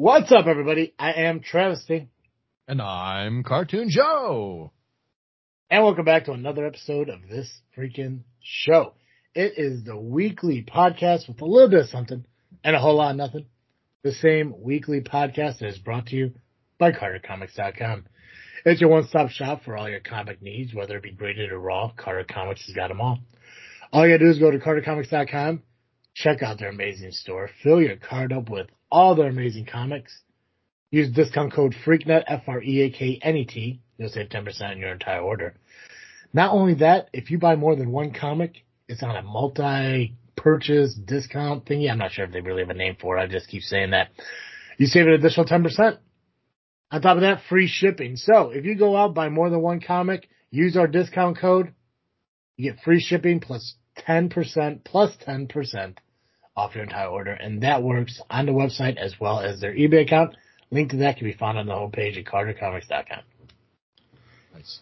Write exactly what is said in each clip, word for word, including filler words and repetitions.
What's up, everybody? I am Travesty. And I'm Cartoon Joe. And welcome back to another episode of this freaking show. It is the weekly podcast with a little bit of something and a whole lot of nothing. The same weekly podcast that is brought to you by Carter Comics dot com. It's your one-stop shop for all your comic needs, whether it be graded or raw. Carter Comics has got them all. All you gotta do is go to Carter Comics dot com, check out their amazing store, fill your card up with all their amazing comics. Use discount code FREAKNET, F R E A K N E T. You'll save ten percent on your entire order. Not only that, if you buy more than one comic, it's on a multi-purchase discount thingy. I'm not sure if they really have a name for it. I just keep saying that. You save an additional ten percent. On top of that, free shipping. So if you go out, buy more than one comic, use our discount code, you get free shipping plus ten percent, plus ten percent off your entire order. And that works on the website as well as their eBay account. Link to that can be found on the homepage at Carter Comics dot com. Nice.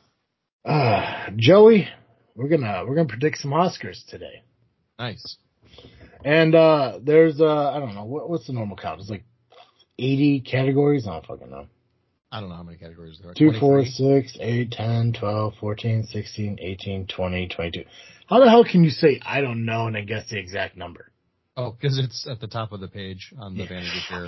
Uh, Joey, we're gonna we're gonna predict some Oscars today. Nice. And uh, there's uh, I don't know what, what's the normal count? It's like eighty categories. I don't fucking know. I don't know how many categories there are. Two, four, six, eight, ten, twelve, fourteen, sixteen, eighteen, twenty, twenty-two. How the hell can you say I don't know and then guess the exact number? Oh, because it's at the top of the page on the Vanity Fair.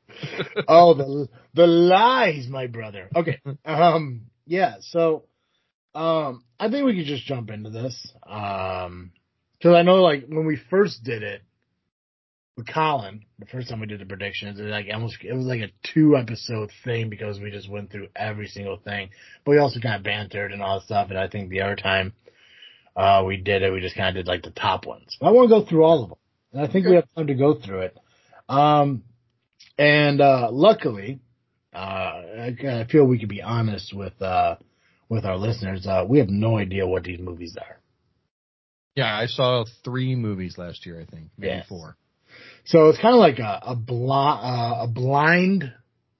Oh, the the lies, my brother. Okay. Um. Yeah. So, um, I think we could just jump into this. Um, because I know, like, when we first did it with Colin, the first time we did the predictions, it was like almost it was like a two episode thing because we just went through every single thing, but we also kind of bantered and all that stuff. And I think the other time, uh, we did it, we just kind of did like the top ones. But I want to go through all of them, and I think Okay. we have time to go through it. Um. And uh, luckily, uh, I, I feel we can be honest with uh, with our listeners. Uh, we have no idea what these movies are. Yeah, I saw three movies last year, I think. Maybe Yes. four. So it's kind of like a a, bl- uh, a blind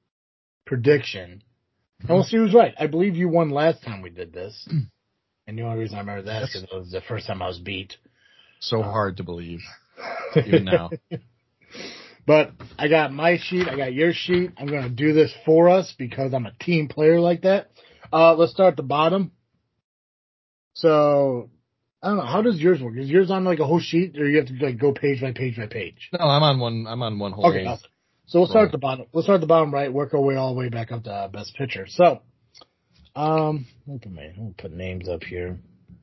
prediction. And we'll see who's right. I believe you won last time we did this. And the only reason I remember that is because it was the first time I was beat. So uh, hard to believe, even now. But I got my sheet. I got your sheet. I'm going to do this for us because I'm a team player like that. Uh, let's start at the bottom. So, I don't know. How does yours work? Is yours on like a whole sheet or you have to like go page by page by page? No, I'm on one. I'm on one whole. Okay, awesome. So we'll start roll. at the bottom. We'll start at the bottom right, work our way all the way back up to uh, best picture. So, um, let me put, my, let me put names up here.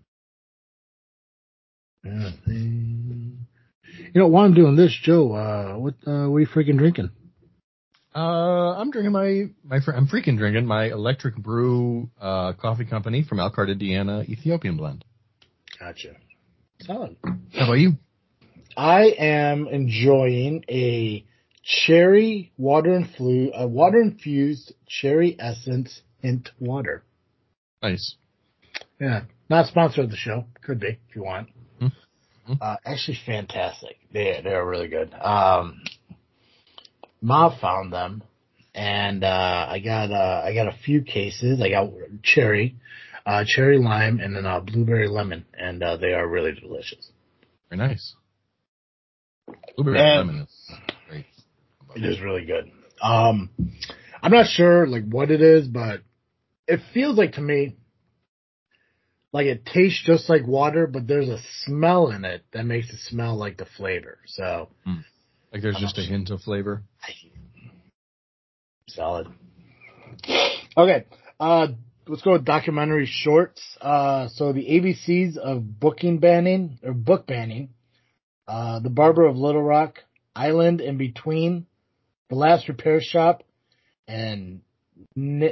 You know, while I'm doing this, Joe, uh, what, uh, what are you freaking drinking? Uh, I'm drinking my my. Fr- I'm freaking drinking my Electric Brew uh, coffee company from Elkhart, Indiana, Ethiopian blend. Gotcha. Solid. How about you? I am enjoying a cherry water influ- a water infused cherry essence hint water. Nice. Yeah, not sponsored of the show. Could be if you want. Mm-hmm. Uh, actually, fantastic. They they are really good. Um, Ma found them, and uh, I got uh, I got a few cases. I got cherry, uh, cherry lime, and then uh, blueberry lemon, and uh, they are really delicious. Very nice. Blueberry And lemon is great. it is really good. Um, I'm not sure like what it is, but it feels like to me like it tastes just like water, but there's a smell in it that makes it smell like the flavor. So, Mm. Like there's I'm just a not hint of flavor. Solid. Okay, uh, let's go with documentary shorts. Uh, so the A B Cs of booking banning or book banning, uh, The Barber of Little Rock, Island in Between, The Last Repair Shop, and N-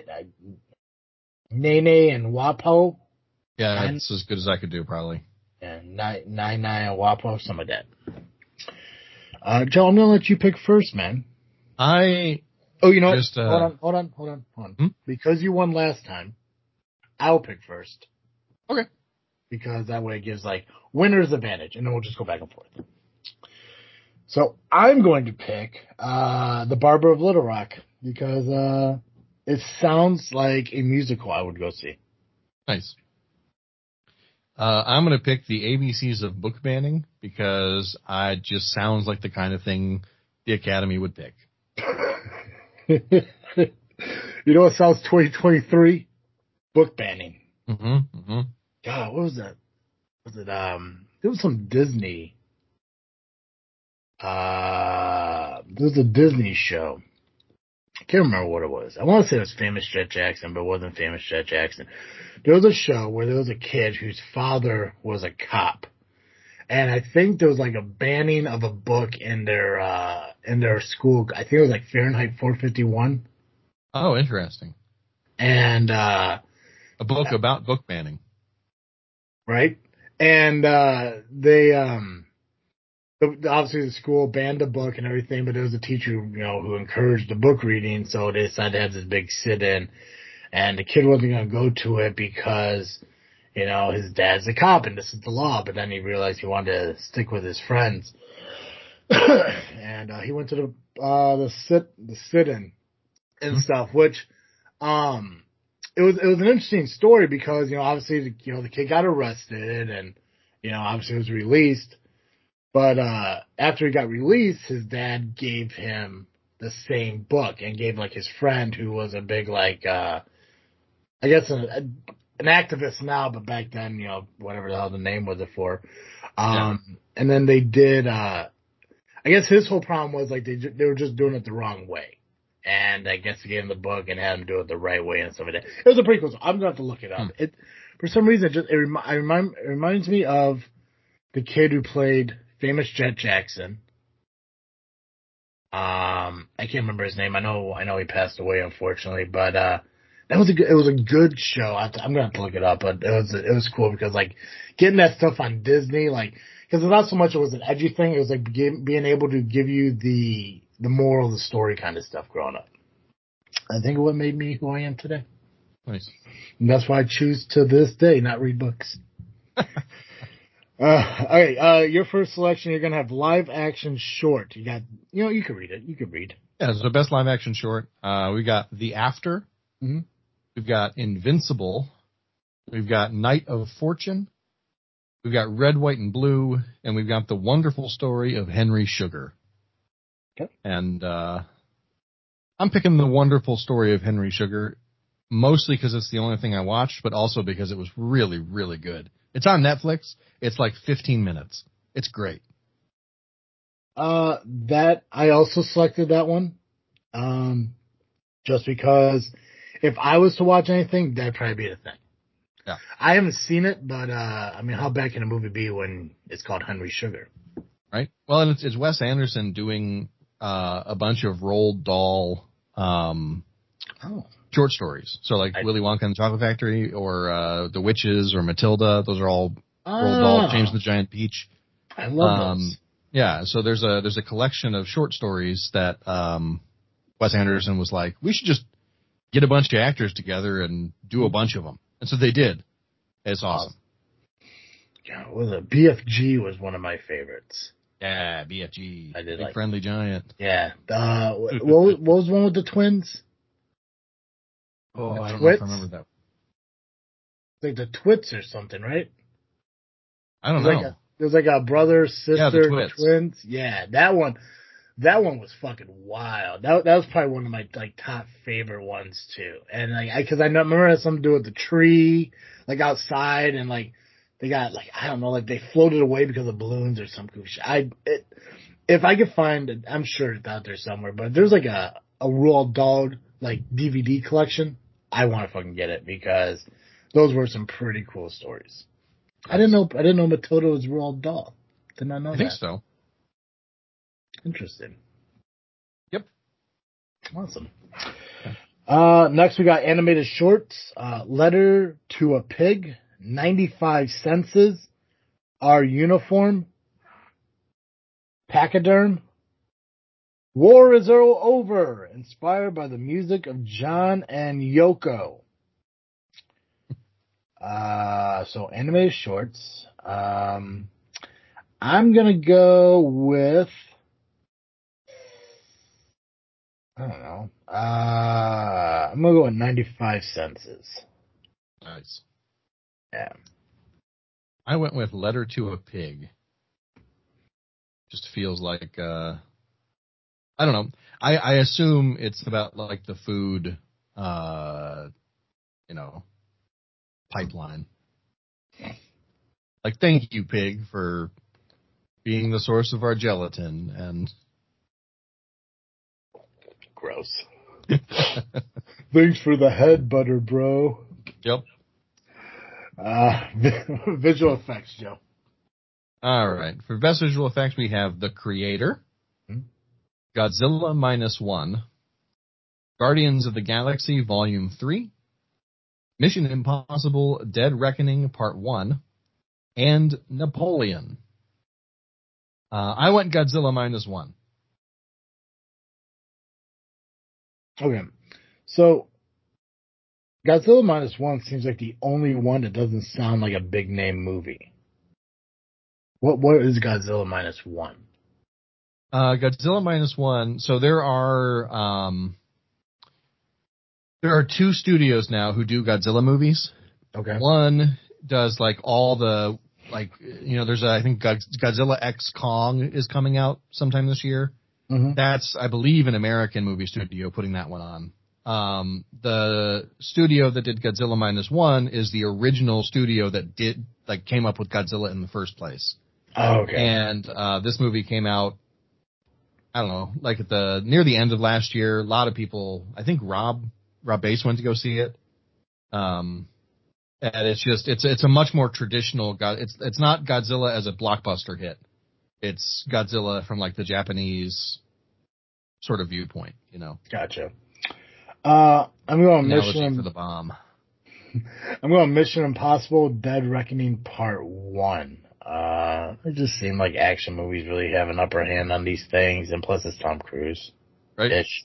Nene and Wapo. Yeah, Nine, that's as good as I could do, probably. and Nine Nine and Wapo, some of that. Uh, Joe, I'm gonna let you pick first, man. I Oh, you know just what? uh, Hold on, hold on, hold on, hold on. Hmm? Because you won last time, I'll pick first. Okay. Because that way it gives like winner's advantage, and then we'll just go back and forth. So I'm going to pick uh, The Barber of Little Rock because uh, it sounds like a musical I would go see. Nice. Uh, I'm going to pick the A B Cs of book banning because it just sounds like the kind of thing the Academy would pick. You know what sounds twenty twenty-three? Book banning. Mm-hmm. Mm-hmm. God, what was that? Was it, um, it was some Disney, uh, there was a Disney show. I can't remember what it was. I want to say it was Famous Jet Jackson, but it wasn't Famous Jet Jackson. There was a show where there was a kid whose father was a cop. And I think there was like a banning of a book in their, uh, in their school. I think it was like Fahrenheit four fifty-one. Oh, interesting. And, uh, a book about book banning. Right. And, uh, they, um, obviously the school banned the book and everything, but there was a teacher, you know, who encouraged the book reading. So they decided to have this big sit in, and the kid wasn't going to go to it because, you know, his dad's a cop and this is the law. But then he realized he wanted to stick with his friends. And, uh, he went to the, uh, the sit, the sit in and mm-hmm. stuff, which, um, it was, it was an interesting story because, you know, obviously, the, you know, the kid got arrested and, you know, obviously was released. But, uh, after he got released, his dad gave him the same book and gave, like, his friend who was a big, like, uh, I guess an, a, an activist now, but back then, you know, whatever the hell the name was it for. Um, yeah. And then they did, uh, I guess his whole problem was, like, they, they were just doing it the wrong way. And I guess they gave him the book and had him do it the right way and stuff like that. It was a pretty cool story. I'm going to have to look it up. Hmm. It, for some reason, it just, it, remi- I remind, it reminds me of the kid who played Famous Jet Jackson. Um, I can't remember his name. I know, I know he passed away, unfortunately, but, uh, that was a good, it was a good show. I, I'm going to have to look it up, but it was, it was cool because, like, getting that stuff on Disney, like, because it's not so much it was an edgy thing, it was like being, being able to give you the, the moral of the story kind of stuff growing up. I think what made me who I am today. Nice. And that's why I choose to this day not read books. Uh, all right, uh, your first selection, you're going to have live action short. You got, you know, you can read it. You can read. Yeah, so best live action short. Uh, we got The After. Mm-hmm. We've got Invincible. We've got Night of Fortune. We've got Red, White, and Blue. And we've got The Wonderful Story of Henry Sugar. Okay. And, uh, I'm picking The Wonderful Story of Henry Sugar, mostly because it's the only thing I watched, but also because it was really, really good. It's on Netflix. It's like fifteen minutes. It's great. Uh, that, I also selected that one. Um, just because if I was to watch anything, that'd probably be the thing. Yeah. I haven't seen it, but, uh, I mean, how bad can a movie be when it's called Henry Sugar? Right. Well, and it's, it's Wes Anderson doing, uh, a bunch of Roald Dahl, um, oh. short stories. So like I, Willy Wonka and the Chocolate Factory or, uh, The Witches or Matilda. Those are all oh. Roald Dahl, James the Giant Peach. I love um, those. Yeah. So there's a, there's a collection of short stories that, um, Wes Anderson was like, we should just get a bunch of actors together and do a bunch of them. And so they did. It's awesome. Yeah, well, the B F G was one of my favorites. Yeah, B F G. I did Big like Friendly Giant. Yeah. Uh, what, what was the one with the twins? Oh, I don't Twits? know if I remember that. Like the Twits or something, right? I don't there's know. Like a, there's like a brother, sister, yeah, the Twits. twins. Yeah, that one. That one was fucking wild. That that was probably one of my like top favorite ones too. And like, I, cause I know, remember it had something to do with the tree, like outside, and like they got like I don't know, like they floated away because of balloons or some cool shit. I it, if I could find it, I'm sure it's out there somewhere. But if there's like a a Roald Dahl like D V D collection, I want to fucking get it because those were some pretty cool stories. Yes. I didn't know I didn't know Matilda was Roald Dahl. Did not know I that. think so. Interesting. Yep. Awesome. Uh, next we got animated shorts. Uh, Letter to a Pig, ninety-five Senses, Our Uniform, Pachyderm, War is Over, inspired by the music of John and Yoko. Uh, so animated shorts. Um, I'm gonna go with, I don't know. Uh, I'm gonna go with ninety-five Senses. Nice. Yeah. I went with Letter to a Pig. Just feels like, uh, I don't know. I, I assume it's about like the food, uh, you know, pipeline. Like, thank you, pig, for being the source of our gelatin. And gross. Thanks for the head butter, bro. Yep. Uh, visual effects, Joe. All right. For best visual effects, we have The Creator, hmm? Godzilla Minus One, Guardians of the Galaxy Volume three, Mission Impossible Dead Reckoning Part one, and Napoleon. Uh, I went Godzilla Minus One. Okay. So, Godzilla Minus One seems like the only one that doesn't sound like a big name movie. What What is Godzilla Minus One? Uh, Godzilla Minus One. So there are um, there are two studios now who do Godzilla movies. Okay. One does like all the like you know there's a, I think Godzilla X Kong is coming out sometime this year. Mm-hmm. That's I believe an American movie studio putting that one on. Um, the studio that did Godzilla Minus One is the original studio that did like came up with Godzilla in the first place. Oh, okay. And uh, this movie came out, I don't know, like at the near the end of last year. A lot of people, I think Rob Rob Bass went to go see it. Um, and it's just it's it's a much more traditional. It's it's not Godzilla as a blockbuster hit. It's Godzilla from like the Japanese sort of viewpoint, you know. Gotcha. Uh, I'm going Analogy Mission for the bomb. I'm going Mission Impossible Dead Reckoning Part One. Uh, it just seemed like action movies really have an upper hand on these things, and plus it's Tom Cruise. Right. Ish.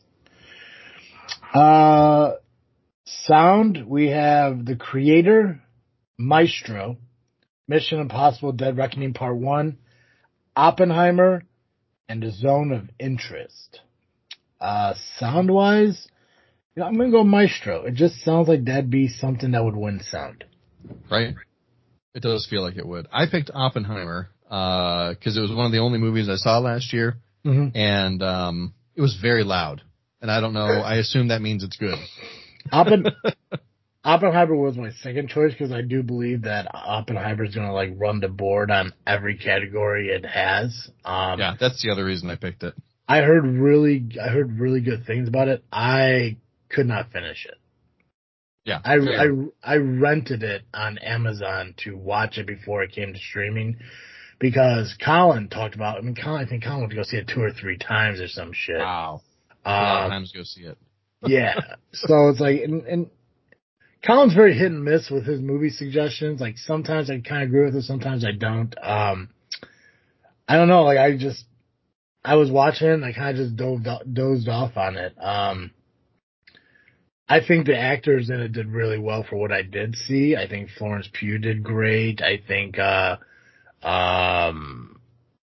Uh, sound, we have The Creator, Maestro, Mission Impossible Dead Reckoning Part One, Oppenheimer, and The Zone of Interest. Uh, sound-wise, you know, I'm going to go Maestro. It just sounds like that'd be something that would win sound. Right. It does feel like it would. I picked Oppenheimer because uh, it was one of the only movies I saw last year, mm-hmm. and um, it was very loud. And I don't know. I assume that means it's good. Oppen- Oppenheimer was my second choice because I do believe that Oppenheimer is going to like run the board on every category it has. Um, yeah, that's the other reason I picked it. I heard really, I heard really good things about it. I could not finish it. Yeah, I, I, I rented it on Amazon to watch it before it came to streaming because Colin talked about, I mean, Colin, I think Colin went to go see it two or three times or some shit. Wow. Um, a lot of times to go see it. yeah. So it's like, and, and Colin's very hit and miss with his movie suggestions. Like sometimes I kind of agree with it, sometimes I don't. Um, I don't know. Like I just, I was watching it and I kind of just dove, dozed off on it. Um, I think the actors in it did really well for what I did see. I think Florence Pugh did great. I think, uh, um,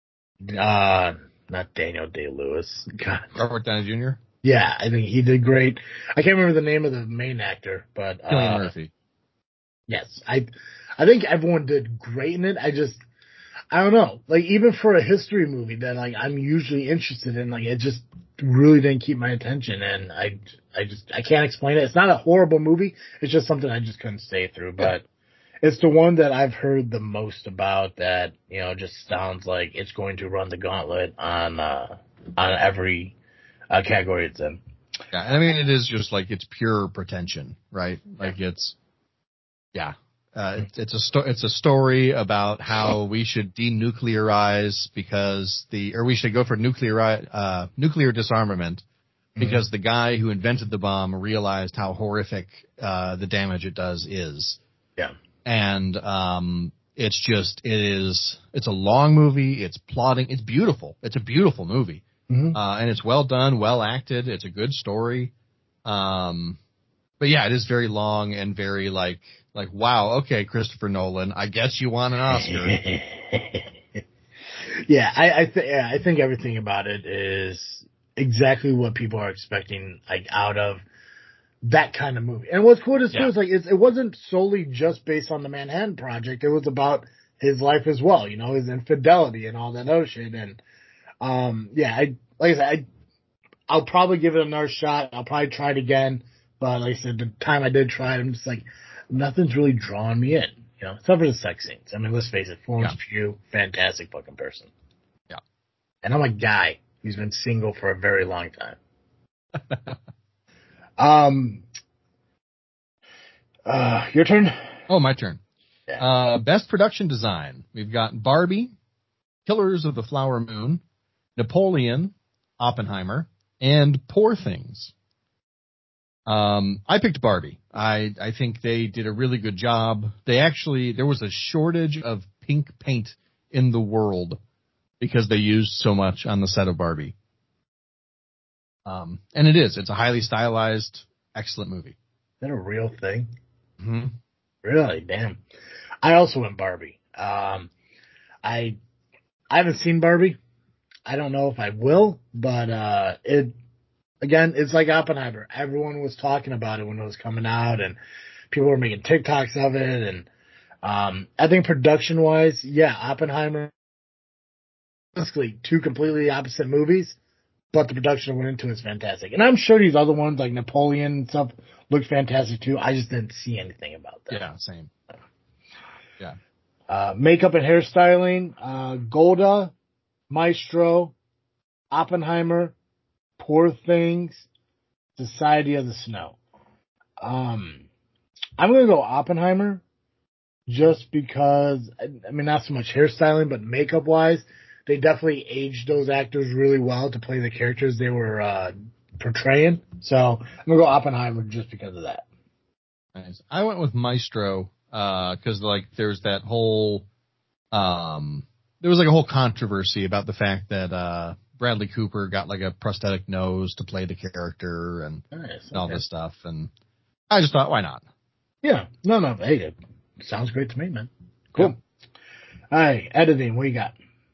uh, not Daniel Day-Lewis. God. Robert Downey Junior? Yeah, I think he did great. I can't remember the name of the main actor, but, uh, Cillian Murphy. Yes. I, I think everyone did great in it. I just, I don't know. Like, even for a history movie that, like, I'm usually interested in, like, it just really didn't keep my attention, and I, I just, I can't explain it. It's not a horrible movie. It's just something I just couldn't stay through, but it's the one that I've heard the most about that, you know, just sounds like it's going to run the gauntlet on, uh, on every uh, category it's in. Yeah, I mean, it is just, like, it's pure pretension, right? Like, it's, yeah. Uh, it's, it's a sto- it's a story about how we should denuclearize because the or we should go for nuclear uh, nuclear disarmament because mm-hmm. the guy who invented the bomb realized how horrific uh, the damage it does is. Yeah, and um, it's just it is it's a long movie. It's plotting. It's beautiful. It's a beautiful movie, mm-hmm. uh, and it's well done, well acted. It's a good story. Um, but yeah, it is very long and very like. Like, wow, okay, Christopher Nolan, I guess you won an Oscar. yeah, I I, th- yeah, I think everything about it is exactly what people are expecting, like, out of that kind of movie. And what's cool to see yeah. is, like, it's, it wasn't solely just based on the Manhattan Project. It was about his life as well, you know, his infidelity and all that other shit. And, um, yeah, I like I said, I I'll probably give it another shot. I'll probably try it again. But like I said, the time I did try it, I'm just like, nothing's really drawing me in. You know, except for the sex scenes. I mean, let's face it, Florence Yeah. Pugh, fantastic fucking person. Yeah. And I'm a guy who's been single for a very long time. um, uh, your turn. Oh, my turn. Yeah. Uh, best production design. We've got Barbie, Killers of the Flower Moon, Napoleon, Oppenheimer, and Poor Things. Um, I picked Barbie. I, I think they did a really good job. They actually, there was a shortage of pink paint in the world because they used so much on the set of Barbie. Um, and it is. It's a highly stylized, excellent movie. Is that a real thing? Mm-hmm. Really? Damn. I also went Barbie. Um, I I haven't seen Barbie. I don't know if I will, but uh, it again, it's like Oppenheimer. Everyone was talking about it when it was coming out, and people were making TikToks of it. And um, I think production wise, yeah, Oppenheimer, basically two completely opposite movies, but the production went into it is fantastic. And I'm sure these other ones like Napoleon and stuff looked fantastic too. I just didn't see anything about that. Yeah, same. Yeah. Uh, makeup and hairstyling, uh, Golda, Maestro, Oppenheimer, Poor Things, Society of the Snow. Um, I'm going to go Oppenheimer just because, I mean, not so much hairstyling, but makeup wise, they definitely aged those actors really well to play the characters they were uh, portraying. So I'm going to go Oppenheimer just because of that. Nice. I went with Maestro because, uh, like, there's that whole, um, there was like a whole controversy about the fact that uh, Bradley Cooper got like a prosthetic nose to play the character and, Nice, and all okay. this stuff, and I just thought, why not? Yeah, no, no, hey, it sounds great to me, man. Cool. Yeah. All right, editing, what you got?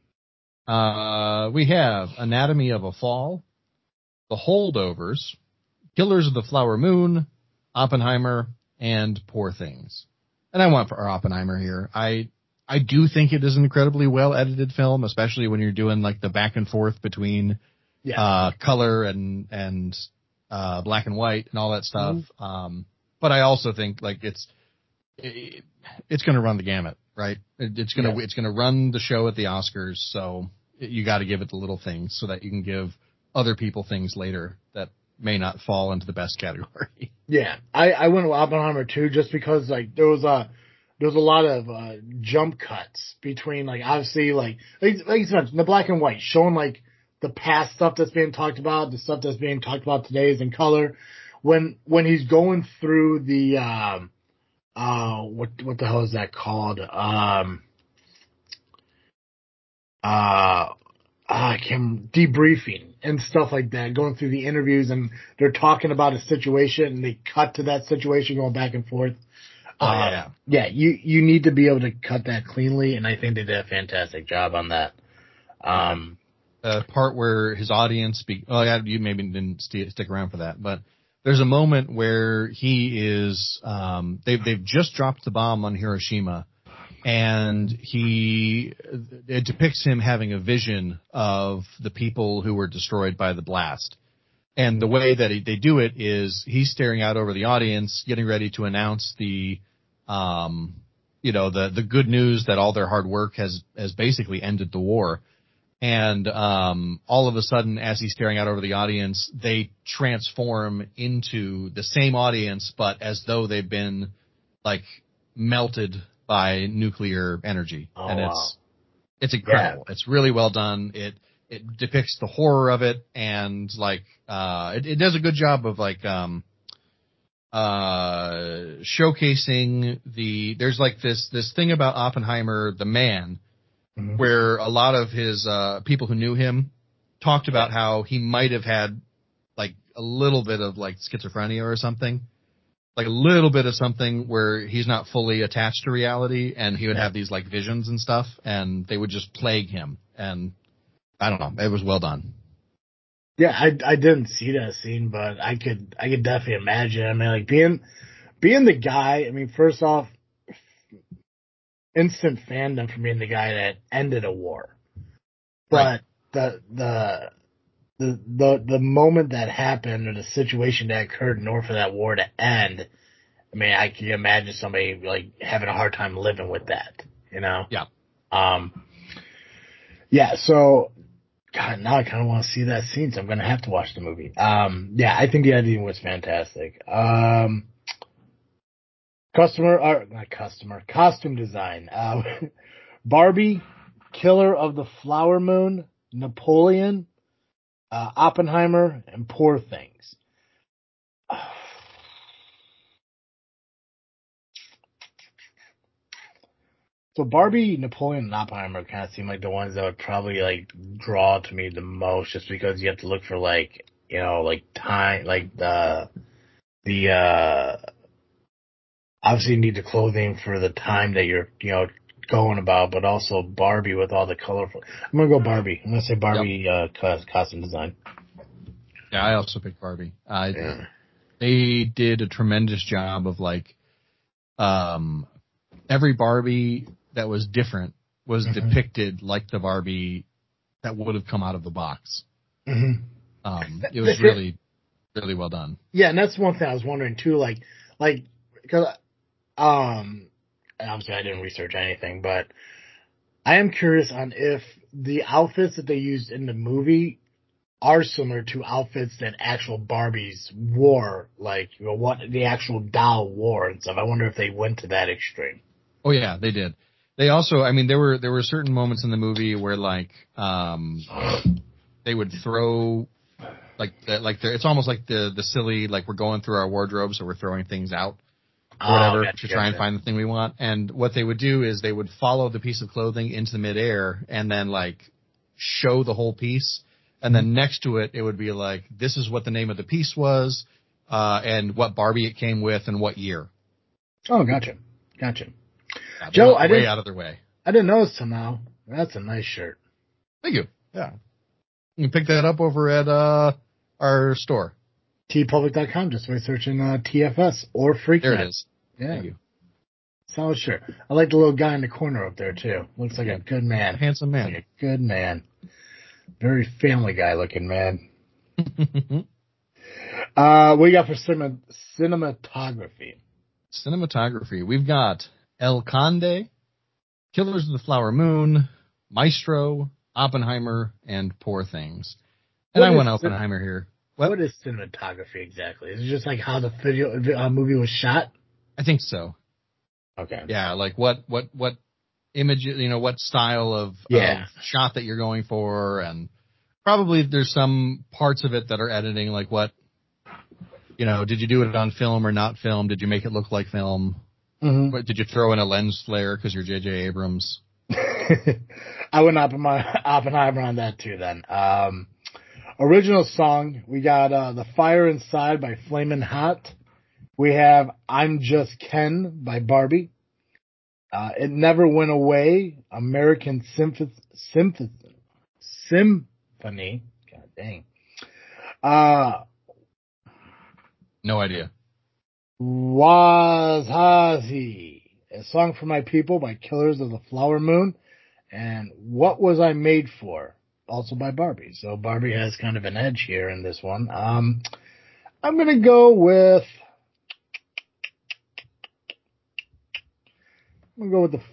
Uh, we have Anatomy of a Fall, The Holdovers, Killers of the Flower Moon, Oppenheimer, and Poor Things. And I want for Oppenheimer here. I I do think it is an incredibly well edited film, especially when you're doing like the back and forth between Yeah. uh, color and and uh, black and white and all that stuff. Mm-hmm. Um, but I also think like it's it, it's going to run the gamut, right? It, it's going to yeah. it's going to run the show at the Oscars, so you got to give it the little things so that you can give other people things later that may not fall into the best category. Yeah, I, I went with Oppenheimer too, just because like there was a there was a lot of uh, jump cuts between like obviously like like, like you mentioned the black and white showing like the past stuff that's being talked about, the stuff that's being talked about today is in color. When when he's going through the um uh what what the hell is that called um uh I can debriefing and stuff like that, going through the interviews and they're talking about a situation and they cut to that situation going back and forth. Oh, um, yeah. Yeah, you, you need to be able to cut that cleanly, and I think they did a fantastic job on that. Um, the part where his audience speak, oh, yeah, you maybe didn't st- stick around for that, but there's a moment where he is, um, they've, they've just dropped the bomb on Hiroshima. And he, it depicts him having a vision of the people who were destroyed by the blast. And the way that he, they do it is he's staring out over the audience, getting ready to announce the, um, you know, the, the good news that all their hard work has, has basically ended the war. And, um, all of a sudden, as he's staring out over the audience, they transform into the same audience, but as though they've been like melted by nuclear energy. oh, and it's, wow. it's incredible. Yeah. It's really well done. It, it depicts the horror of it and like, uh, it, it does a good job of like, um, uh, showcasing the, there's like this, this thing about Oppenheimer, the man, mm-hmm. where a lot of his, uh, people who knew him talked about yeah. how he might have had like a little bit of like schizophrenia or something. Like a little bit of something where he's not fully attached to reality and he would yeah. have these like visions and stuff and they would just plague him. And I don't know. It was well done. Yeah, I, I didn't see that scene, but I could, I could definitely imagine. I mean, like being, being the guy, I mean, first off, instant fandom for being the guy that ended a war. But right. the, the, the the the moment that happened or the situation that occurred in order for that war to end, I mean, I can imagine somebody like having a hard time living with that, you know? Yeah. Um, yeah. So, God, now I kind of want to see that scene, so I'm going to have to watch the movie. Um, yeah, I think the editing was fantastic. Um, customer, or not customer, costume design. Uh, Barbie, Killer of the Flower Moon, Napoleon, uh, Oppenheimer, and Poor Things. So Barbie, Napoleon, and Oppenheimer kind of seem like the ones that would probably like draw to me the most, just because you have to look for like you know like time, like the the uh obviously you need the clothing for the time that you're you know going about, but also Barbie with all the colorful. I'm gonna go Barbie. I'm gonna say Yep. Barbie uh, costume design. Yeah, I also picked Barbie. Uh, Yeah. They did a tremendous job of like, um, every Barbie that was different was Mm-hmm. depicted like the Barbie that would have come out of the box. Mm-hmm. Um, it was really, really well done. Yeah, and that's one thing I was wondering too. Like, like because um, obviously I didn't research anything, but I am curious on if the outfits that they used in the movie are similar to outfits that actual Barbies wore, like you know, what the actual doll wore and stuff. I wonder if they went to that extreme. Oh yeah, they did. They also, I mean, there were there were certain moments in the movie where like um, they would throw like the, like the, it's almost like the the silly like we're going through our wardrobe, so we're throwing things out or Oh, whatever gotcha, to try and gotcha. find the thing we want. And what they would do is they would follow the piece of clothing into the midair and then like show the whole piece. And then next to it, it would be like, this is what the name of the piece was, uh, and what Barbie it came with and what year. Oh, gotcha, gotcha. Yeah, they Joe, went I way didn't, out of their way. I didn't notice till now. That's a nice shirt. Thank you. Yeah. You can pick that up over at, uh, our store. T public dot com, just by searching uh, T F S or There it Freaknet. is. Yeah. Thank you. Solid shirt. I like the little guy in the corner up there too. Looks like Yeah. a good man. A handsome man. Like a good man. Very Family Guy looking man. Uh, what you got for cinema, cinematography? Cinematography. We've got El Conde, Killers of the Flower Moon, Maestro, Oppenheimer, and Poor Things. And What I is went Oppenheimer here. What? what is cinematography exactly? Is it just like how the video uh, movie was shot? I think so. Okay. Yeah, like what what what image, you know, what style of of Yeah. shot that you're going for, and probably there's some parts of it that are editing, like what, you know, did you do it on film or not film? Did you make it look like film? Mm-hmm. What, did you throw in a lens flare because you're J J Abrams? I went Oppenheimer, Oppenheimer on that too. Then um, original song we got uh, "The Fire Inside" by Flamin' Hot. We have "I'm Just Ken" by Barbie. Uh, "It Never Went Away," American Symph- Symph- Symphony. God dang. Uh, No idea. Wazazi, a song for my people by Killers of the Flower Moon, and What Was I Made For, also by Barbie. So Barbie has kind of an edge here in this one. Um, I'm gonna go with. I'm gonna go with the.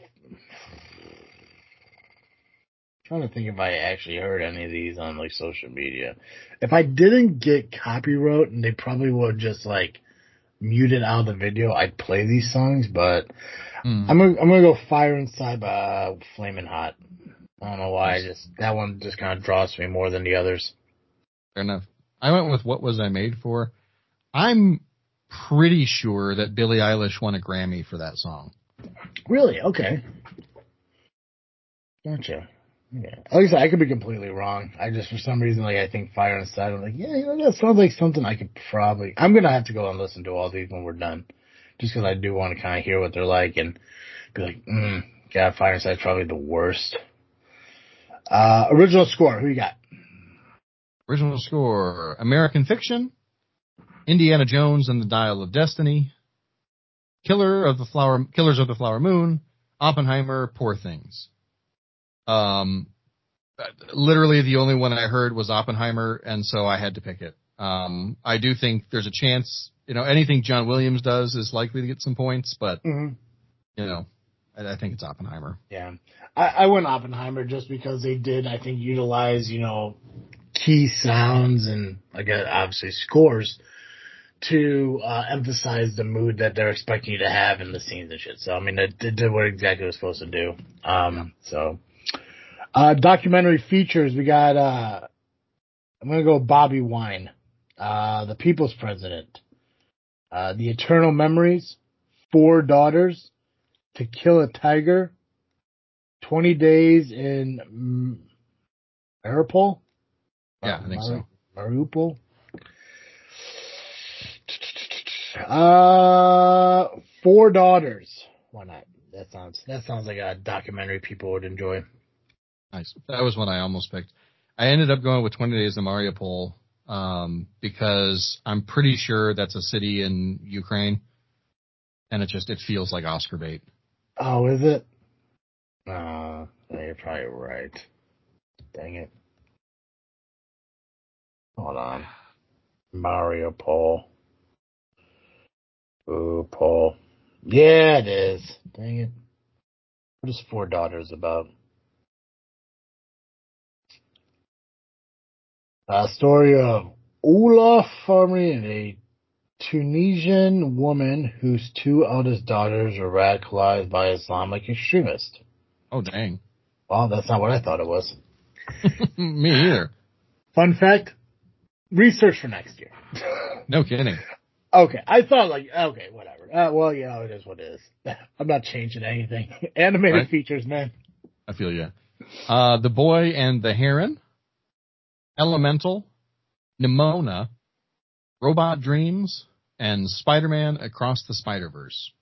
Trying to think if I actually heard any of these on like social media. If I didn't get copyright, and they probably would just like mute it out of the video, I'd play these songs. But Hmm. I'm gonna I'm gonna go "Fire Inside" by uh, Flamin' Hot. I don't know why. I Nice. just that one just kind of draws me more than the others. Fair enough. I went with What Was I Made For? I'm pretty sure that Billie Eilish won a Grammy for that song. Really? Okay. Gotcha. Yeah. Like I said, I could be completely wrong. I just, for some reason, like, I think Fire Inside, I'm like, yeah, you know, that sounds like something I could probably, I'm going to have to go and listen to all these when we're done. Just because I do want to kind of hear what they're like and be like, mm, God, Fire Inside's probably the worst. Uh, original score, who you got? Original score: American Fiction, Indiana Jones and the Dial of Destiny, Killer of the Flower, Killers of the Flower Moon, Oppenheimer, Poor Things. Um, literally the only one I heard was Oppenheimer, and so I had to pick it. Um, I do think there's a chance, you know, anything John Williams does is likely to get some points, but, Mm-hmm. you know, I, I think it's Oppenheimer. Yeah. I, I went Oppenheimer just because they did, I think, utilize, you know, key sounds and, again, obviously scores to uh, emphasize the mood that they're expecting you to have in the scenes and shit. So, I mean, it, it did what exactly it was supposed to do. Um, yeah. So, uh, documentary features, we got, uh, I'm going to go Bobby Wine, uh, The People's President, uh, The Eternal Memories, Four Daughters, To Kill a Tiger, twenty Days in Mariupol? Yeah, I think Mar- so. Mariupol? Uh, Four Daughters. Why not? That sounds that sounds like a documentary people would enjoy. Nice. That was one I almost picked. I ended up going with twenty Days in Mariupol um, because I'm pretty sure that's a city in Ukraine, and it just it feels like Oscar bait. Oh, is it? Uh, you're probably right. Dang it. Hold on. Mariupol. Ooh, Paul. Yeah, it is. Dang it. What is Four Daughters about? A story of Olaf Farmi, a Tunisian woman whose two eldest daughters were radicalized by Islamic extremists. Oh, dang. Well, that's not what I thought it was. Me either. Fun fact, research for next year. No kidding. Okay, I thought like, okay, whatever. Uh, well, you know, it is what it is. I'm not changing anything. Animated right? features, man. I feel you. Uh, The Boy and the Heron, Elemental, Nimona, Robot Dreams, and Spider-Man Across the Spider-Verse.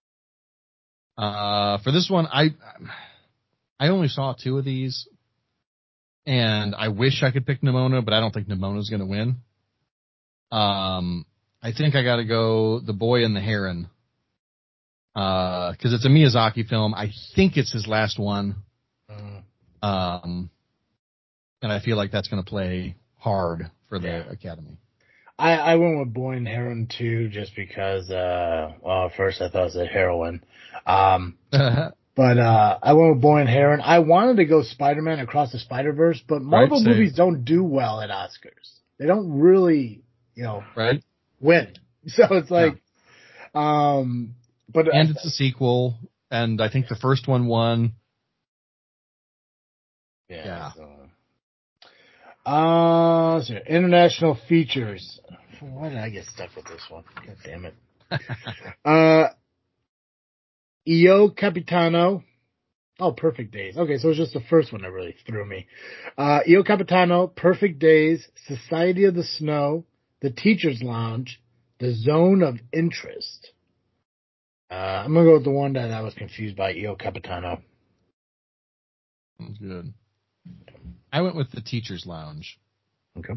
Uh, for this one, I I only saw two of these, and I wish I could pick Nimona, but I don't think Nimona's going to win. Um, I think I got to go The Boy and the Heron, because uh, it's a Miyazaki film. I think it's his last one, mm. um, and I feel like that's going to play hard for the yeah. Academy. I, I went with Boy and Heron too, just because. Uh, well, at first I thought it was a heroine, um, but uh, I went with Boy and Heron. I wanted to go Spider-Man Across the Spider-Verse, but Marvel right, movies don't do well at Oscars. They don't really, you know, right. win. So it's like, yeah. um, but and I, it's a sequel, and I think the first one won. Yeah. yeah. So. Uh, so international features. Why did I get stuck with this one? God damn it. uh, Io Capitano. Oh, Perfect Days. Okay, so it's just the first one that really threw me. Uh, Io Capitano, Perfect Days, Society of the Snow, The Teacher's Lounge, The Zone of Interest. Uh, I'm gonna go with the one that I was confused by, Io Capitano. Sounds good. I went with The Teacher's Lounge. Okay.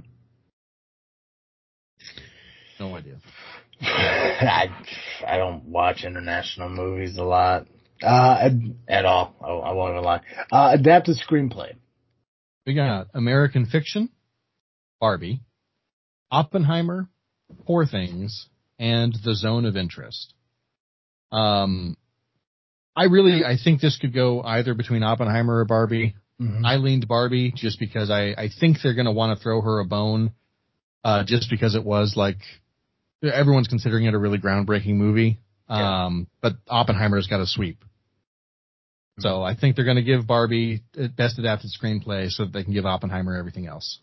No idea. I, I don't watch international movies a lot. Uh, at all. I, I won't even lie. Uh, adapted screenplay. We got American Fiction, Barbie, Oppenheimer, Poor Things, and The Zone of Interest. Um, I really, I think this could go either between Oppenheimer or Barbie. Mm-hmm. I leaned Barbie just because I, I think they're going to want to throw her a bone, uh, just because it was like, everyone's considering it a really groundbreaking movie. Yeah. Um, but Oppenheimer's got a sweep. Mm-hmm. So I think they're going to give Barbie best adapted screenplay so that they can give Oppenheimer everything else.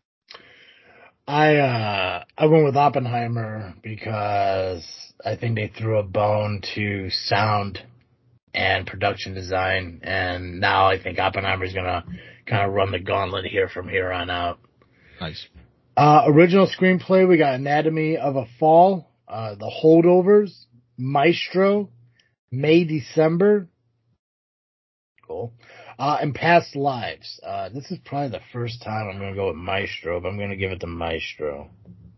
I, uh, I went with Oppenheimer because I think they threw a bone to sound and production design, and now I think Oppenheimer's gonna kind of run the gauntlet here from here on out. Nice. Uh, original screenplay, we got Anatomy of a Fall, uh, The Holdovers, Maestro, May, December. Cool. Uh, and Past Lives. Uh, this is probably the first time I'm gonna go with Maestro, but I'm gonna give it to Maestro.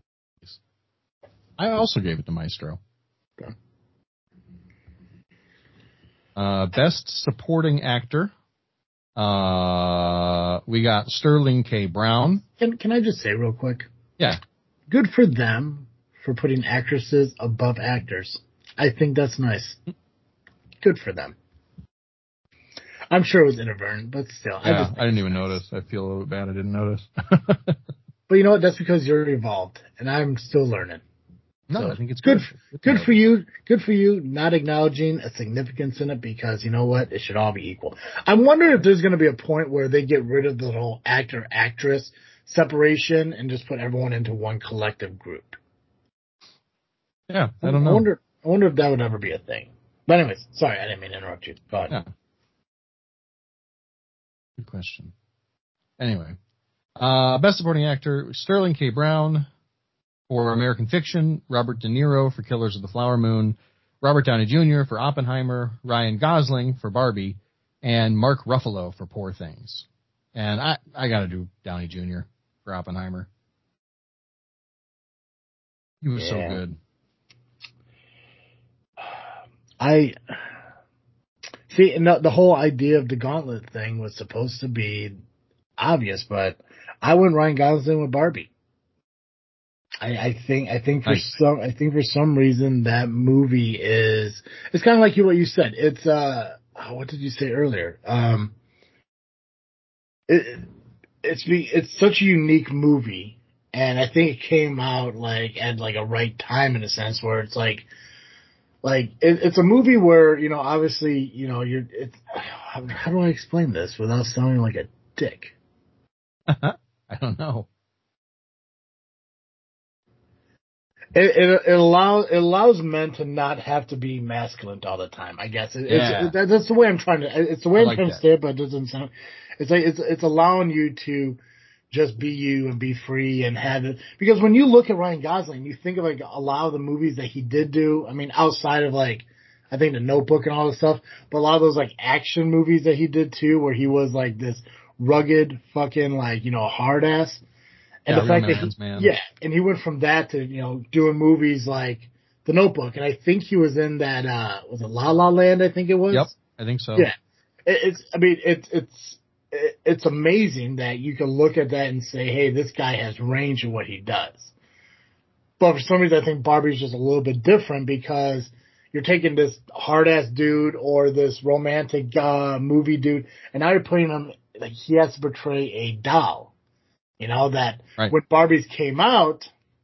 I also gave it to Maestro. Okay. Uh, best supporting actor, Uh, we got Sterling K. Brown. Can Can I just say real quick? Yeah. Good for them for putting actresses above actors. I think that's nice. Good for them. I'm sure it was inadvertent, but still. Yeah, I, just I didn't even nice. notice. I feel a little bit bad I didn't notice. But you know what? That's because you're evolved, and I'm still learning. No, so, I think it's good. Good, good for you. Good for you not acknowledging a significance in it because you know what? It should all be equal. I'm wondering if there's going to be a point where they get rid of the whole actor-actress separation and just put everyone into one collective group. Yeah, I don't know. I wonder, I wonder if that would ever be a thing. But anyways, sorry, I didn't mean to interrupt you. Go ahead. Yeah. Good question. Anyway, uh, Best Supporting Actor, Sterling K. Brown for American Fiction, Robert De Niro for Killers of the Flower Moon, Robert Downey Junior for Oppenheimer, Ryan Gosling for Barbie, and Mark Ruffalo for Poor Things. And I, I gotta do Downey Junior for Oppenheimer. He was yeah. so good. I see. And the, the whole idea of the gauntlet thing was supposed to be obvious, but I went Ryan Gosling with Barbie. I, I think I think for nice. some I think for some reason that movie is it's kind of like you what you said. It's uh what did you say earlier? Um, it it's it's such a unique movie, and I think it came out like at like a right time in a sense where it's like. Like it, it's a movie where you know, obviously, you know, you're. It's, how, how do I explain this without sounding like a dick? I don't know. It, it, it allows it allows men to not have to be masculine all the time. I guess it, yeah. it's, it, that's the way I'm trying to. It's the way I I'm like trying that. to say it, but it doesn't sound. It's like it's it's allowing you to just be you and be free and have it. Because when you look at Ryan Gosling, you think of like a lot of the movies that he did do. I mean, outside of like, I think The Notebook and all this stuff, but a lot of those like action movies that he did too, where he was like this rugged fucking like, you know, hard ass. And yeah, the fact that man's he, man. yeah, and he went from that to, you know, doing movies like The Notebook. And I think he was in that, uh, was it La La Land? I think it was. Yep. I think so. Yeah. It, it's, I mean, it's, it's, it's amazing that you can look at that and say, hey, this guy has range in what he does. But for some reason, I think Barbie's just a little bit different because you're taking this hard-ass dude or this romantic uh, movie dude, and now you're putting him, like, he has to portray a doll. You know, that right. when Barbies came out,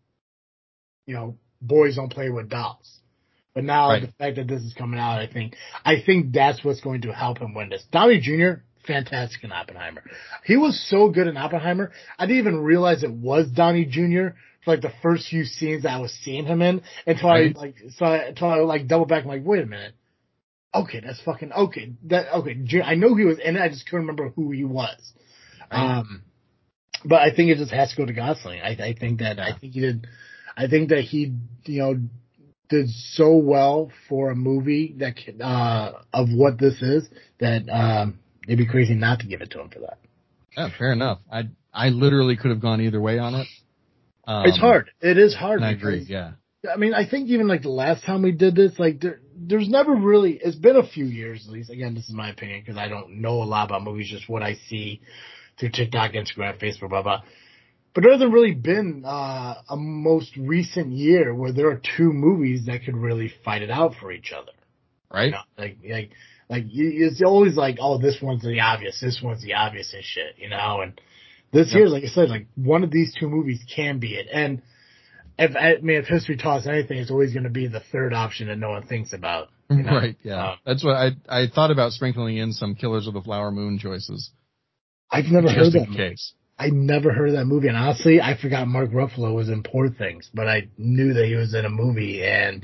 you know, boys don't play with dolls. But now right. the fact that this is coming out, I think, I think that's what's going to help him win this. Downey Junior, fantastic in Oppenheimer. He was so good in Oppenheimer, I didn't even realize it was Downey Junior for like the first few scenes that I was seeing him in until right. I like, so I, until I like double back and like, wait a minute. Okay, that's fucking, okay, that, okay, I know he was in it, I just couldn't remember who he was. Right. Um, but I think it just has to go to Gosling. I, I think that, yeah. I think he did, I think that he, you know, did so well for a movie that, uh, of what this is that, um, it'd be crazy not to give it to him for that. Yeah, fair enough. I I literally could have gone either way on it. Um, it's hard. It is hard. I because, agree. Yeah. I mean, I think even like the last time we did this, like there, there's never really. It's been a few years at least. Again, this is my opinion because I don't know a lot about movies, just what I see through TikTok, Instagram, Facebook, blah blah. But there hasn't really been uh, a most recent year where there are two movies that could really fight it out for each other. Right. You know, like like. Like, it's always like, oh, this one's the obvious, this one's the obvious and shit, you know? And this yep. year, like I said, like, one of these two movies can be it. And if, I mean, if history taught us anything, it's always going to be the third option that no one thinks about. You know? Right, yeah. Um, That's what I I thought about sprinkling in some Killers of the Flower Moon choices. I've never heard that movie. Case. I never heard of that movie. And honestly, I forgot Mark Ruffalo was in Poor Things, but I knew that he was in a movie and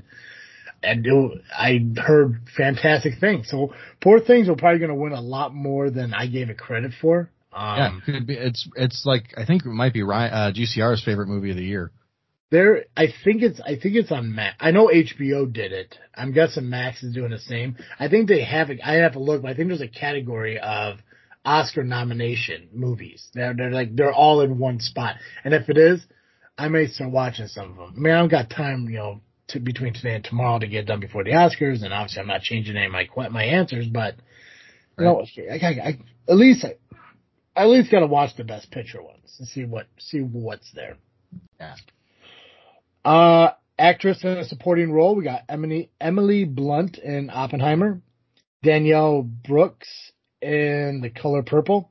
And it, I heard fantastic things. So Poor Things are probably going to win a lot more than I gave it credit for. Um, yeah, it could be. It's it's like I think it might be Ryan, uh, G C R's favorite movie of the year. There, I think it's I think it's on Max. I know H B O did it. I'm guessing Max is doing the same. I think they have. A, I have to look, but I think there's a category of Oscar nomination movies. They're they're like they're all in one spot. And if it is, I may start watching some of them. I mean, I don't got time, you know. To, between today and tomorrow to get done before the Oscars, and obviously I'm not changing any of my my answers, but You know, I, I, I, at least I, I at least got to watch the Best Picture ones and see what see what's there. Yeah. Uh, actress in a supporting role, we got Emily Emily Blunt in Oppenheimer, Danielle Brooks in The Color Purple,